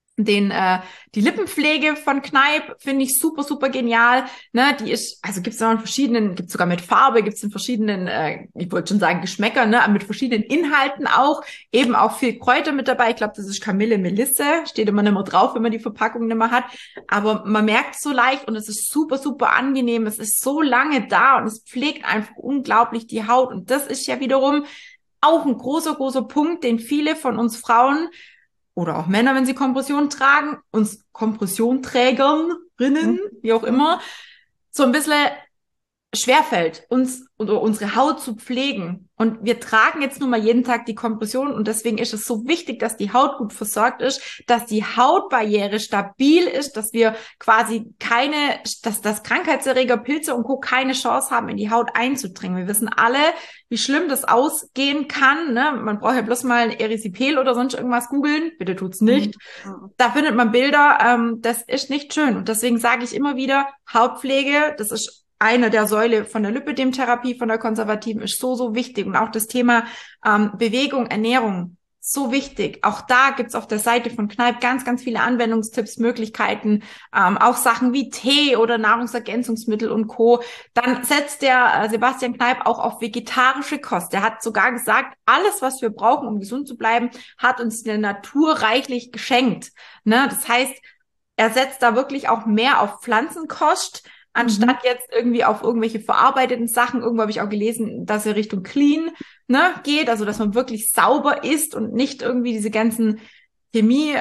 die Lippenpflege von Kneipp finde ich super, super genial. Ne, die ist, also gibt's noch in verschiedenen, gibt's sogar mit Farbe, gibt's in verschiedenen, ich wollte schon sagen Geschmäckern, ne, mit verschiedenen Inhalten auch. Eben auch viel Kräuter mit dabei. Ich glaube, das ist Kamille, Melisse. Steht immer nicht mehr drauf, wenn man die Verpackung nicht mehr hat. Aber man merkt es so leicht und es ist super, super angenehm. Es ist so lange da und es pflegt einfach unglaublich die Haut. Und das ist ja wiederum auch ein großer, großer Punkt, den viele von uns Frauen oder auch Männer, wenn sie Kompression tragen, uns Kompressionträgerinnen, wie auch immer, so ein bisschen schwerfällt, uns oder unsere Haut zu pflegen. Und wir tragen jetzt nun mal jeden Tag die Kompression und deswegen ist es so wichtig, dass die Haut gut versorgt ist, dass die Hautbarriere stabil ist, dass wir quasi dass Krankheitserreger, Pilze und Co. keine Chance haben, in die Haut einzudringen. Wir wissen alle, wie schlimm das ausgehen kann. Ne? Man braucht ja bloß mal ein Erisipel oder sonst irgendwas googeln. Bitte tut's nicht. Da findet man Bilder. Das ist nicht schön. Und deswegen sage ich immer wieder, Hautpflege, das ist eine der Säule von der Lipödem-Therapie, von der konservativen, ist so, so wichtig. Und auch das Thema Bewegung, Ernährung, so wichtig. Auch da gibt's auf der Seite von Kneipp ganz, ganz viele Anwendungstipps, Möglichkeiten, auch Sachen wie Tee oder Nahrungsergänzungsmittel und Co. Dann setzt der Sebastian Kneipp auch auf vegetarische Kost. Der hat sogar gesagt, alles, was wir brauchen, um gesund zu bleiben, hat uns die Natur reichlich geschenkt. Ne? Das heißt, er setzt da wirklich auch mehr auf Pflanzenkost, anstatt jetzt irgendwie auf irgendwelche verarbeiteten Sachen. Irgendwo habe ich auch gelesen, dass er Richtung Clean, ne, geht, also dass man wirklich sauber isst und nicht irgendwie diese ganzen Chemie,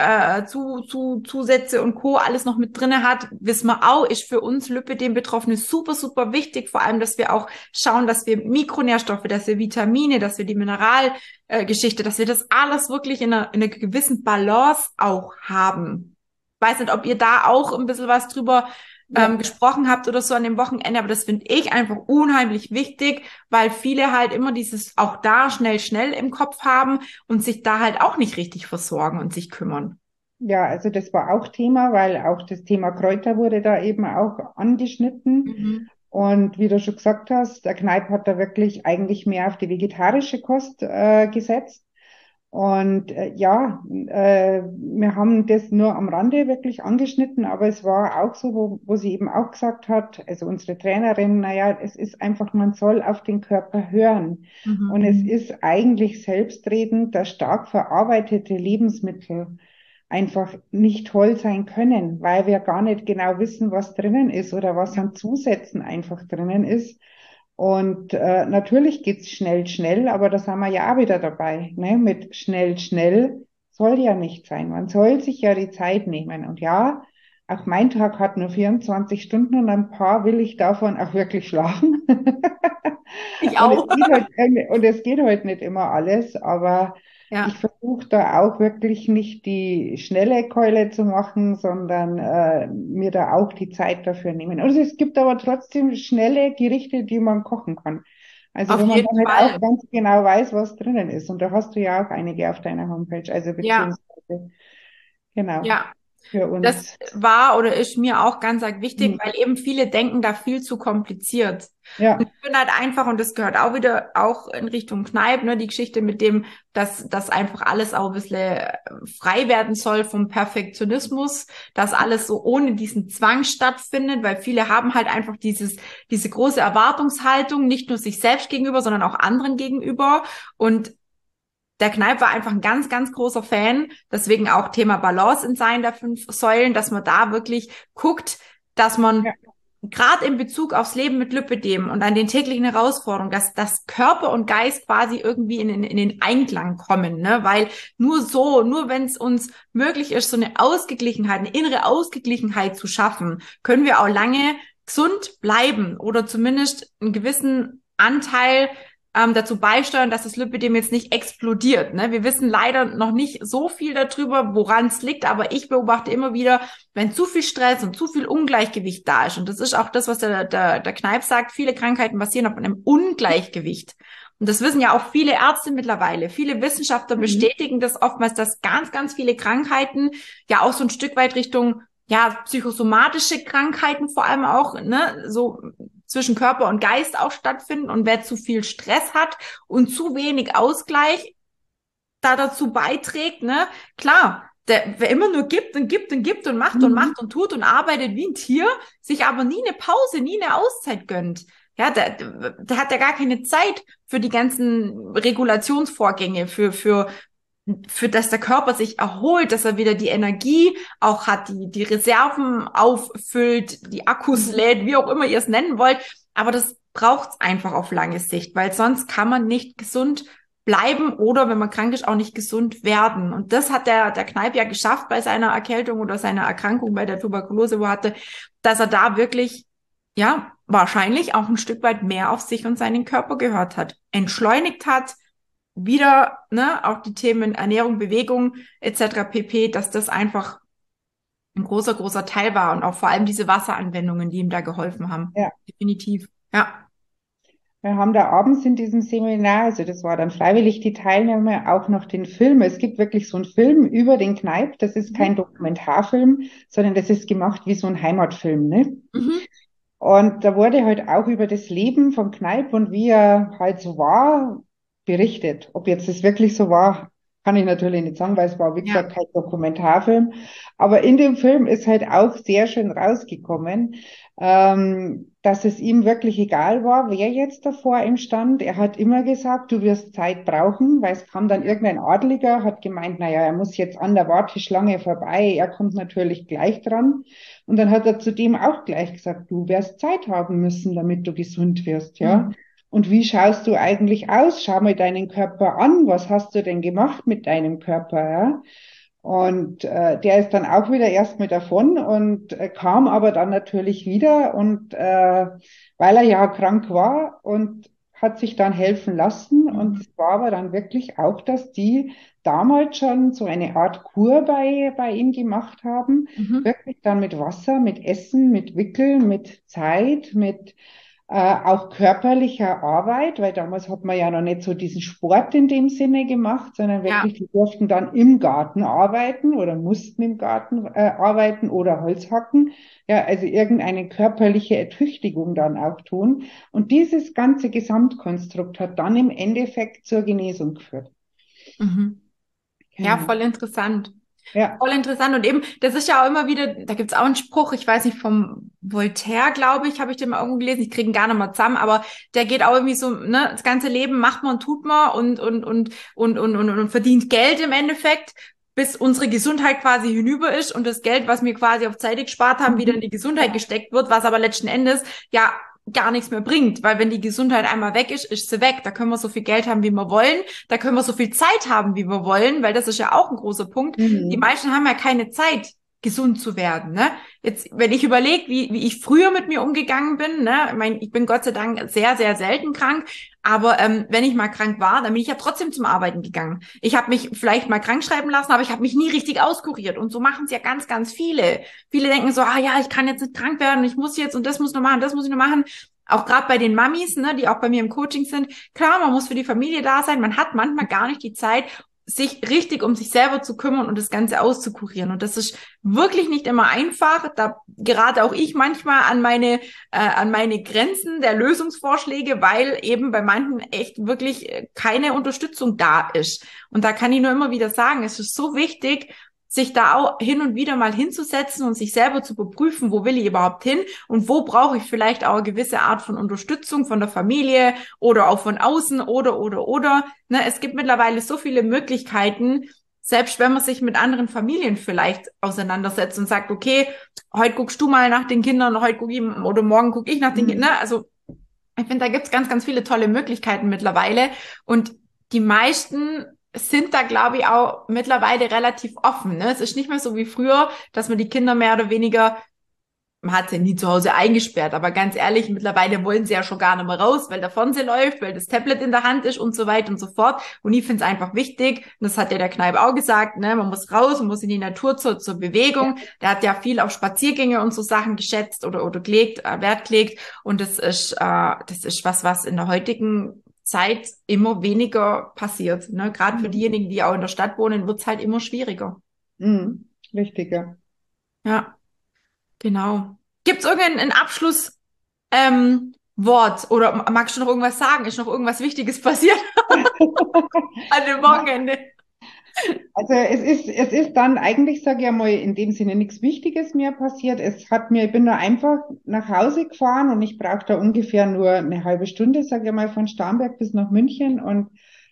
Zusätze und Co. alles noch mit drinne hat. Wissen wir auch, ist für uns Lipödem-Betroffene super, super wichtig. Vor allem, dass wir auch schauen, dass wir Mikronährstoffe, dass wir Vitamine, dass wir die Mineralgeschichte, dass wir das alles wirklich in einer gewissen Balance auch haben. Ich weiß nicht, ob ihr da auch ein bisschen was drüber gesprochen habt oder so an dem Wochenende, aber das finde ich einfach unheimlich wichtig, weil viele halt immer dieses auch da schnell im Kopf haben und sich da halt auch nicht richtig versorgen und sich kümmern. Ja, also das war auch Thema, weil auch das Thema Kräuter wurde da eben auch angeschnitten. Und wie du schon gesagt hast, der Kneipp hat da wirklich eigentlich mehr auf die vegetarische Kost gesetzt. Und wir haben das nur am Rande wirklich angeschnitten, aber es war auch so, wo sie eben auch gesagt hat, also unsere Trainerin, naja, es ist einfach, man soll auf den Körper hören. Und es ist eigentlich selbstredend, dass stark verarbeitete Lebensmittel einfach nicht toll sein können, weil wir gar nicht genau wissen, was drinnen ist oder was an Zusätzen einfach drinnen ist. Und natürlich geht's schnell, aber da sind wir ja auch wieder dabei. Ne? Mit schnell soll ja nicht sein. Man soll sich ja die Zeit nehmen. Und ja, auch mein Tag hat nur 24 Stunden und ein paar will ich davon auch wirklich schlafen. Ich auch. Und es geht halt nicht immer alles, aber ich versuche da auch wirklich nicht die schnelle Keule zu machen, sondern mir da auch die Zeit dafür nehmen. Also es gibt aber trotzdem schnelle Gerichte, die man kochen kann. Also wo man dann halt auch ganz genau weiß, was drinnen ist. Und da hast du ja auch einige auf deiner Homepage, also beziehungsweise genau. Ja. Für uns. Das war oder ist mir auch ganz wichtig, weil eben viele denken da viel zu kompliziert. Ja. Und ich bin halt einfach, und das gehört auch wieder auch in Richtung Kneipp, ne, die Geschichte mit dem, dass das einfach alles auch ein bisschen frei werden soll vom Perfektionismus, dass alles so ohne diesen Zwang stattfindet, weil viele haben halt einfach diese große Erwartungshaltung, nicht nur sich selbst gegenüber, sondern auch anderen gegenüber. Und der Kneipp war einfach ein ganz, ganz großer Fan. Deswegen auch Thema Balance in seinen der 5 Säulen, dass man da wirklich guckt, dass man gerade in Bezug aufs Leben mit Lipödem und an den täglichen Herausforderungen, dass Körper und Geist quasi irgendwie in den Einklang kommen, ne? Weil nur wenn es uns möglich ist, so eine Ausgeglichenheit, eine innere Ausgeglichenheit zu schaffen, können wir auch lange gesund bleiben oder zumindest einen gewissen Anteil dazu beisteuern, dass das Lipödem jetzt nicht explodiert. Ne? Wir wissen leider noch nicht so viel darüber, woran es liegt, aber ich beobachte immer wieder, wenn zu viel Stress und zu viel Ungleichgewicht da ist, und das ist auch das, was der Kneipp sagt, viele Krankheiten basieren auf einem Ungleichgewicht. Und das wissen ja auch viele Ärzte mittlerweile. Viele Wissenschaftler bestätigen das oftmals, dass ganz, ganz viele Krankheiten ja auch so ein Stück weit Richtung, ja, psychosomatische Krankheiten vor allem auch, ne, so zwischen Körper und Geist auch stattfinden. Und wer zu viel Stress hat und zu wenig Ausgleich da dazu beiträgt, ne, klar, wer immer nur gibt und gibt und gibt und macht und tut und arbeitet wie ein Tier, sich aber nie eine Pause, nie eine Auszeit gönnt. Ja, der hat ja gar keine Zeit für die ganzen Regulationsvorgänge, für dass der Körper sich erholt, dass er wieder die Energie auch hat, die Reserven auffüllt, die Akkus lädt, wie auch immer ihr es nennen wollt. Aber das braucht's einfach auf lange Sicht, weil sonst kann man nicht gesund bleiben oder wenn man krank ist, auch nicht gesund werden. Und das hat der Kneipp ja geschafft bei seiner Erkältung oder seiner Erkrankung bei der Tuberkulose, wo er hatte, dass er da wirklich, ja, wahrscheinlich auch ein Stück weit mehr auf sich und seinen Körper gehört hat, entschleunigt hat, wieder, ne, auch die Themen Ernährung, Bewegung etc. pp., dass das einfach ein großer, großer Teil war und auch vor allem diese Wasseranwendungen, die ihm da geholfen haben. Ja. Definitiv. Ja. Wir haben da abends in diesem Seminar, also das war dann freiwillig die Teilnahme, auch noch den Film. Es gibt wirklich so einen Film über den Kneipp. Das ist kein Dokumentarfilm, sondern das ist gemacht wie so ein Heimatfilm, ne? Und da wurde halt auch über das Leben vom Kneipp und wie er halt so war, berichtet. Ob jetzt das wirklich so war, kann ich natürlich nicht sagen, weil es war, wie gesagt, kein Dokumentarfilm. Aber in dem Film ist halt auch sehr schön rausgekommen, dass es ihm wirklich egal war, wer jetzt davor ihm stand. Er hat immer gesagt, du wirst Zeit brauchen, weil es kam dann irgendein Adliger, hat gemeint, naja, er muss jetzt an der Warteschlange vorbei, er kommt natürlich gleich dran. Und dann hat er zu dem auch gleich gesagt, du wirst Zeit haben müssen, damit du gesund wirst, ja. Und wie schaust du eigentlich aus? Schau mal deinen Körper an. Was hast du denn gemacht mit deinem Körper, ja? Und der ist dann auch wieder erstmal davon und kam aber dann natürlich wieder und weil er ja krank war und hat sich dann helfen lassen. Und es war aber dann wirklich auch, dass die damals schon so eine Art Kur bei ihm gemacht haben. Wirklich dann mit Wasser, mit Essen, mit Wickeln, mit Zeit, mit auch körperlicher Arbeit, weil damals hat man ja noch nicht so diesen Sport in dem Sinne gemacht, sondern wirklich, die durften dann im Garten arbeiten oder mussten im Garten arbeiten oder Holz hacken. Ja, also irgendeine körperliche Ertüchtigung dann auch tun. Und dieses ganze Gesamtkonstrukt hat dann im Endeffekt zur Genesung geführt. Ja, voll interessant. Ja. Voll interessant. Und eben, das ist ja auch immer wieder, da gibt's auch einen Spruch, ich weiß nicht, vom Voltaire, glaube ich, habe ich den mal irgendwo gelesen, ich kriege ihn gar nicht mal zusammen, aber der geht auch irgendwie so, ne, das ganze Leben macht man und tut man und verdient Geld im Endeffekt, bis unsere Gesundheit quasi hinüber ist und das Geld, was wir quasi auf Zeit gespart haben, wieder in die Gesundheit gesteckt wird, was aber letzten Endes, ja, gar nichts mehr bringt, weil wenn die Gesundheit einmal weg ist, ist sie weg. Da können wir so viel Geld haben, wie wir wollen. Da können wir so viel Zeit haben, wie wir wollen, weil das ist ja auch ein großer Punkt. Die meisten haben ja keine Zeit, gesund zu werden, ne? Jetzt, wenn ich überlege, wie ich früher mit mir umgegangen bin, ne? Ich meine, ich bin Gott sei Dank sehr, sehr selten krank, aber wenn ich mal krank war, dann bin ich ja trotzdem zum Arbeiten gegangen. Ich habe mich vielleicht mal krank schreiben lassen, aber ich habe mich nie richtig auskuriert. Und so machen es ja ganz, ganz viele. Viele denken so, ja, ich kann jetzt nicht krank werden, ich muss jetzt und das muss noch machen, das muss ich noch machen. Auch gerade bei den Mamis, ne, die auch bei mir im Coaching sind. Klar, man muss für die Familie da sein. Man hat manchmal gar nicht die Zeit, sich richtig um sich selber zu kümmern und das Ganze auszukurieren. Und das ist wirklich nicht immer einfach. Da gerate auch ich manchmal an meine Grenzen der Lösungsvorschläge, weil eben bei manchen echt wirklich keine Unterstützung da ist. Und da kann ich nur immer wieder sagen, es ist so wichtig, sich da auch hin und wieder mal hinzusetzen und sich selber zu überprüfen, wo will ich überhaupt hin und wo brauche ich vielleicht auch eine gewisse Art von Unterstützung von der Familie oder auch von außen oder. Ne, es gibt mittlerweile so viele Möglichkeiten, selbst wenn man sich mit anderen Familien vielleicht auseinandersetzt und sagt, okay, heute guckst du mal nach den Kindern, heute guck ich oder morgen guck ich nach den Kindern. Ne? Also ich finde, da gibt's ganz, ganz viele tolle Möglichkeiten mittlerweile und die meisten sind da, glaube ich, auch mittlerweile relativ offen. Ne? Es ist nicht mehr so wie früher, dass man die Kinder mehr oder weniger, man hat sie nie zu Hause eingesperrt, aber ganz ehrlich, mittlerweile wollen sie ja schon gar nicht mehr raus, weil der Fernseher läuft, weil das Tablet in der Hand ist und so weiter und so fort. Und ich finde es einfach wichtig, und das hat ja der Kneipp auch gesagt, ne, man muss raus, man muss in die Natur zur Bewegung. Der hat ja viel auf Spaziergänge und so Sachen geschätzt oder gelegt, Wert gelegt. Und das ist was in der heutigen Zeit immer weniger passiert. Ne? Gerade für diejenigen, die auch in der Stadt wohnen, wird's halt immer schwieriger. Mhm. Richtig, ja. Ja, genau. Gibt's irgendein Abschluss, Wort oder magst du noch irgendwas sagen? Ist noch irgendwas Wichtiges passiert an dem Wochenende? Also es ist dann eigentlich, sage ich einmal, in dem Sinne nichts Wichtiges mehr passiert. Ich bin nur einfach nach Hause gefahren und ich brauche da ungefähr nur eine halbe Stunde, sage ich mal, von Starnberg bis nach München. Und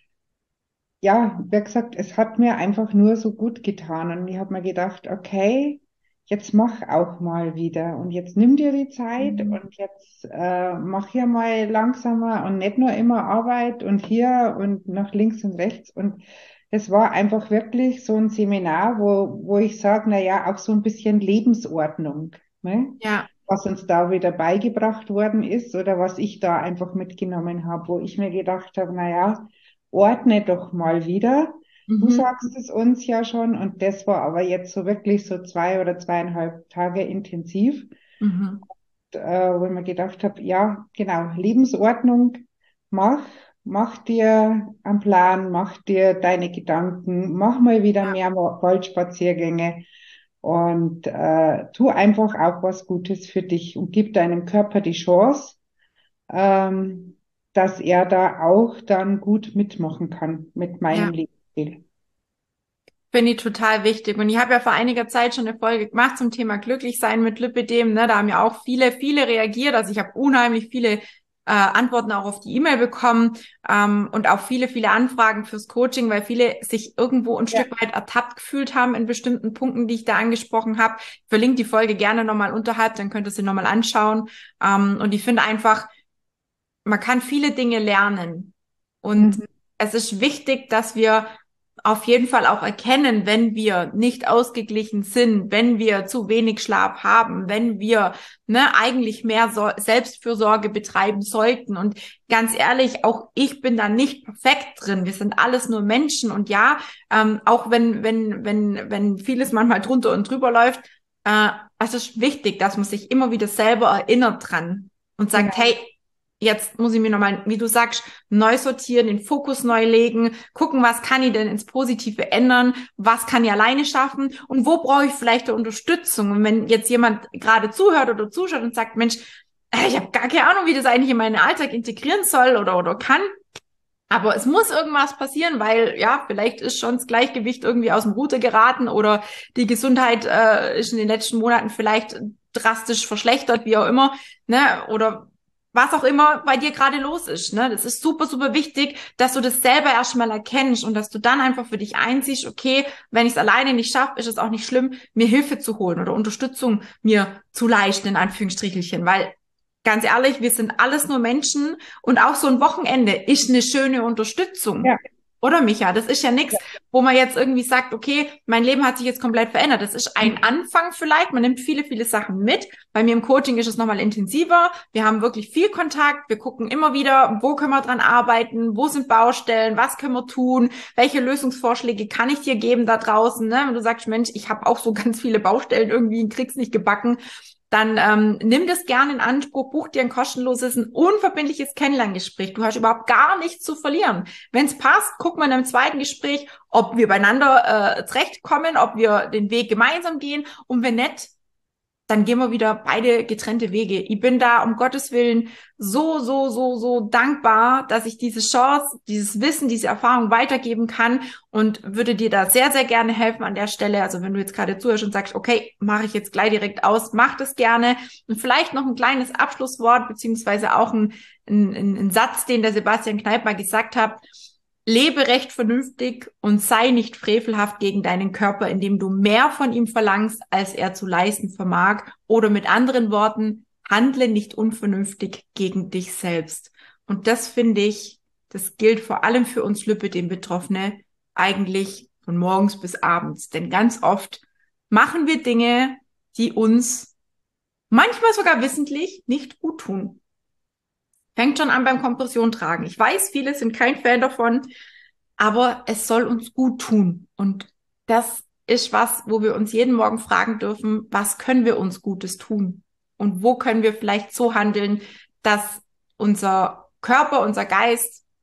ja, wie gesagt, es hat mir einfach nur so gut getan. Und ich habe mir gedacht, okay, jetzt mach auch mal wieder. Und jetzt nimm dir die Zeit Mhm. und jetzt mach hier mal langsamer und nicht nur immer Arbeit und hier und nach links und rechts. Und es war einfach wirklich so ein Seminar, wo ich sage, na ja, auch so ein bisschen Lebensordnung, ne? Ja, Was uns da wieder beigebracht worden ist oder was ich da einfach mitgenommen habe, wo ich mir gedacht habe, na ja, ordne doch mal wieder. Du mhm. sagst es uns ja schon und das war aber jetzt so wirklich so 2 oder 2,5 Tage intensiv, Mhm. wo ich mir gedacht habe, ja, genau, Lebensordnung, mach, mach dir einen Plan, mach dir deine Gedanken, mach mal wieder mehr Waldspaziergänge und tu einfach auch was Gutes für dich und gib deinem Körper die Chance, ähm, dass er da auch dann gut mitmachen kann mit meinem Ja. Lebensstil. Finde ich total wichtig. Und ich habe ja vor einiger Zeit schon eine Folge gemacht zum Thema Glücklichsein mit Lipidem. Ne? Da haben ja auch viele reagiert. Also ich habe unheimlich viele Antworten auch auf die E-Mail bekommen und auch viele Anfragen fürs Coaching, weil viele sich irgendwo ein Ja, Stück weit ertappt gefühlt haben in bestimmten Punkten, die ich da angesprochen habe. Ich verlinke die Folge gerne nochmal unterhalb, dann könnt ihr sie nochmal anschauen. Und ich finde einfach, man kann viele Dinge lernen. Und mhm. es ist wichtig, dass wir auf jeden Fall auch erkennen, wenn wir nicht ausgeglichen sind, wenn wir zu wenig Schlaf haben, wenn wir eigentlich mehr Selbstfürsorge betreiben sollten. Und ganz ehrlich, auch ich bin da nicht perfekt drin. Wir sind alles nur Menschen. Und ja, auch wenn vieles manchmal drunter und drüber läuft, es ist wichtig, dass man sich immer wieder selber erinnert dran und sagt, Genau. hey, jetzt muss ich mir nochmal, wie du sagst, neu sortieren, den Fokus neu legen, gucken, was kann ich denn ins Positive ändern, was kann ich alleine schaffen und wo brauche ich vielleicht eine Unterstützung. Und wenn jetzt jemand gerade zuhört oder zuschaut und sagt, Mensch, ich habe gar keine Ahnung, wie das eigentlich in meinen Alltag integrieren soll oder kann, aber es muss irgendwas passieren, weil ja, vielleicht ist schon das Gleichgewicht irgendwie aus dem Ruder geraten oder die Gesundheit ist in den letzten Monaten vielleicht drastisch verschlechtert, wie auch immer, ne? Oder was auch immer bei dir gerade los ist, ne? Das ist super wichtig, dass du das selber erstmal erkennst und dass du dann einfach für dich einsiehst, okay, wenn ich es alleine nicht schaffe, ist es auch nicht schlimm, mir Hilfe zu holen oder Unterstützung mir zu leisten, in Anführungsstrichelchen, weil ganz ehrlich, wir sind alles nur Menschen und auch so ein Wochenende ist eine schöne Unterstützung. Ja, Oder Micha? Das ist ja nichts, ja, wo man jetzt irgendwie sagt, okay, mein Leben hat sich jetzt komplett verändert. Das ist ein Anfang vielleicht. Man nimmt viele Sachen mit. Bei mir im Coaching ist es nochmal intensiver. Wir haben wirklich viel Kontakt. Wir gucken immer wieder, wo können wir dran arbeiten? Wo sind Baustellen? Was können wir tun? Welche Lösungsvorschläge kann ich dir geben da draußen? Ne? Wenn du sagst, Mensch, ich habe auch so ganz viele Baustellen irgendwie und krieg's nicht gebacken, dann nimm das gerne in Anspruch, buch dir ein kostenloses, ein unverbindliches Kennenlerngespräch. Du hast überhaupt gar nichts zu verlieren. Wenn es passt, guck mal in einem zweiten Gespräch, ob wir beieinander zurechtkommen, ob wir den Weg gemeinsam gehen. Und wenn nicht, dann gehen wir wieder beide getrennte Wege. Ich bin da um Gottes Willen so dankbar, dass ich diese Chance, dieses Wissen, diese Erfahrung weitergeben kann und würde dir da sehr gerne helfen an der Stelle. Also wenn du jetzt gerade zuhörst und sagst, okay, mache ich jetzt gleich direkt aus, mach das gerne. Und vielleicht noch ein kleines Abschlusswort, beziehungsweise auch ein Satz, den der Sebastian Kneipp mal gesagt hat. Lebe recht vernünftig und sei nicht frevelhaft gegen deinen Körper, indem du mehr von ihm verlangst, als er zu leisten vermag. Oder mit anderen Worten, handle nicht unvernünftig gegen dich selbst. Und das finde ich, das gilt vor allem für uns Lipödem-Betroffene eigentlich von morgens bis abends. Denn ganz oft machen wir Dinge, die uns manchmal sogar wissentlich nicht gut tun. Fängt schon an beim Kompression tragen. Ich weiß, viele sind kein Fan davon, aber es soll uns gut tun. Und das ist was, wo wir uns jeden Morgen fragen dürfen, was können wir uns Gutes tun? Und wo können wir vielleicht so handeln, dass unser Körper, unser Geist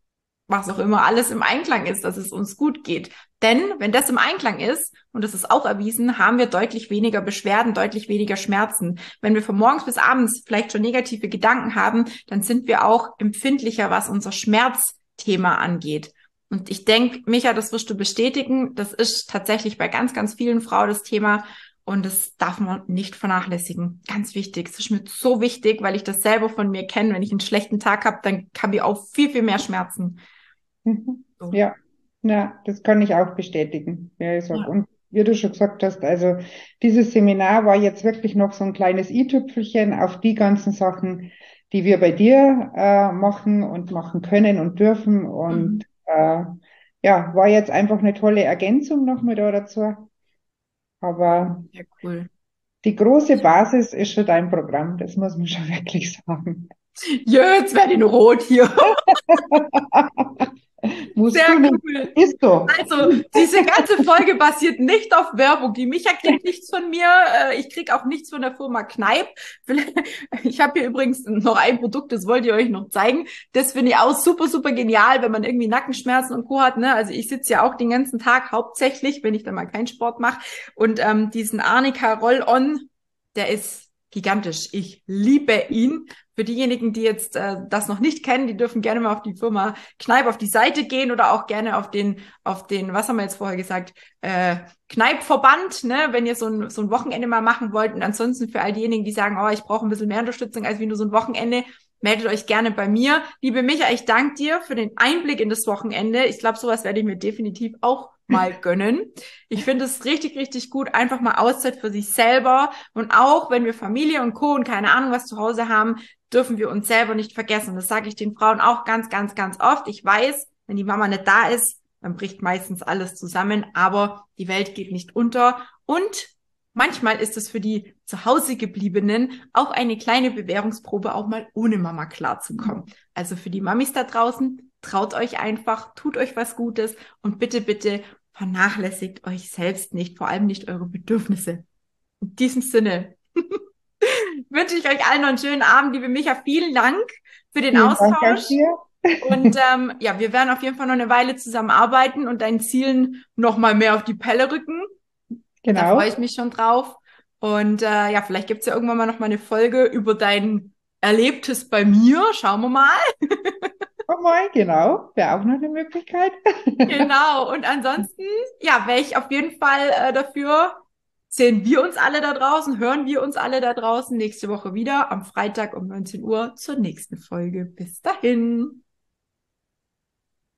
was auch immer, alles im Einklang ist, dass es uns gut geht. Denn wenn das im Einklang ist, und das ist auch erwiesen, haben wir deutlich weniger Beschwerden, deutlich weniger Schmerzen. Wenn wir von morgens bis abends vielleicht schon negative Gedanken haben, dann sind wir auch empfindlicher, was unser Schmerzthema angeht. Und ich denke, Micha, das wirst du bestätigen, das ist tatsächlich bei ganz, ganz vielen Frauen das Thema. Und das darf man nicht vernachlässigen. Ganz wichtig. Es ist mir so wichtig, weil ich das selber von mir kenne. Wenn ich einen schlechten Tag habe, dann habe ich auch viel, viel mehr Schmerzen. So. Ja, ja, das kann ich auch bestätigen. Ja, ich sag, Ja. und wie du schon gesagt hast, also dieses Seminar war jetzt wirklich noch so ein kleines i-Tüpfelchen auf die ganzen Sachen, die wir bei dir machen und machen können und dürfen. Und ja, war jetzt einfach eine tolle Ergänzung nochmal da dazu. Aber Ja, cool. die große Basis ist schon dein Programm, das muss man schon wirklich sagen. Jetzt werde ich noch rot hier. Musst Sehr du nicht. cool. Ist so. Also, diese ganze Folge basiert nicht auf Werbung. Die Micha kriegt nichts von mir. Ich krieg auch nichts von der Firma Kneipp. Ich habe hier übrigens noch ein Produkt, das wollte ich euch noch zeigen. Das finde ich auch super, super genial, wenn man irgendwie Nackenschmerzen und Co. hat. Ne? Also ich sitze ja auch den ganzen Tag hauptsächlich, wenn ich dann mal keinen Sport mache. Und diesen Arnika Roll-On, der ist gigantisch. Ich liebe ihn. Für diejenigen, die jetzt das noch nicht kennen, die dürfen gerne mal auf die Firma Kneipp auf die Seite gehen oder auch gerne auf den, was haben wir jetzt vorher gesagt, Kneipp-Verband, ne, wenn ihr so ein Wochenende mal machen wollt. Und ansonsten für all diejenigen, die sagen, oh, ich brauche ein bisschen mehr Unterstützung als wie nur so ein Wochenende, meldet euch gerne bei mir. Liebe Micha, ich danke dir für den Einblick in das Wochenende. Ich glaube, sowas werde ich mir definitiv auch mal gönnen. Ich finde es richtig, richtig gut, einfach mal Auszeit für sich selber. Und auch, wenn wir Familie und Co. und keine Ahnung was zu Hause haben, dürfen wir uns selber nicht vergessen. Das sage ich den Frauen auch ganz, ganz, ganz oft. Ich weiß, wenn die Mama nicht da ist, dann bricht meistens alles zusammen, aber die Welt geht nicht unter. Und manchmal ist es für die zu Hause gebliebenen auch eine kleine Bewährungsprobe, auch mal ohne Mama klarzukommen. Also für die Mamis da draußen, traut euch einfach, tut euch was Gutes und bitte, bitte vernachlässigt euch selbst nicht, vor allem nicht eure Bedürfnisse. In diesem Sinne wünsche ich euch allen noch einen schönen Abend, liebe Micha. Vielen Dank für den Vielen Dank auch Austausch. dir. Und ja, wir werden auf jeden Fall noch eine Weile zusammenarbeiten und deinen Zielen noch mal mehr auf die Pelle rücken. Da Genau. freue ich mich schon drauf. Und ja, vielleicht gibt's ja irgendwann mal noch mal eine Folge über dein Erlebtes bei mir. Schauen wir mal. Oh mein, genau. Wäre auch noch eine Möglichkeit. Genau. Und ansonsten, ja, wäre ich auf jeden Fall dafür. Sehen wir uns alle da draußen, hören wir uns alle da draußen nächste Woche wieder am Freitag um 19 Uhr zur nächsten Folge. Bis dahin.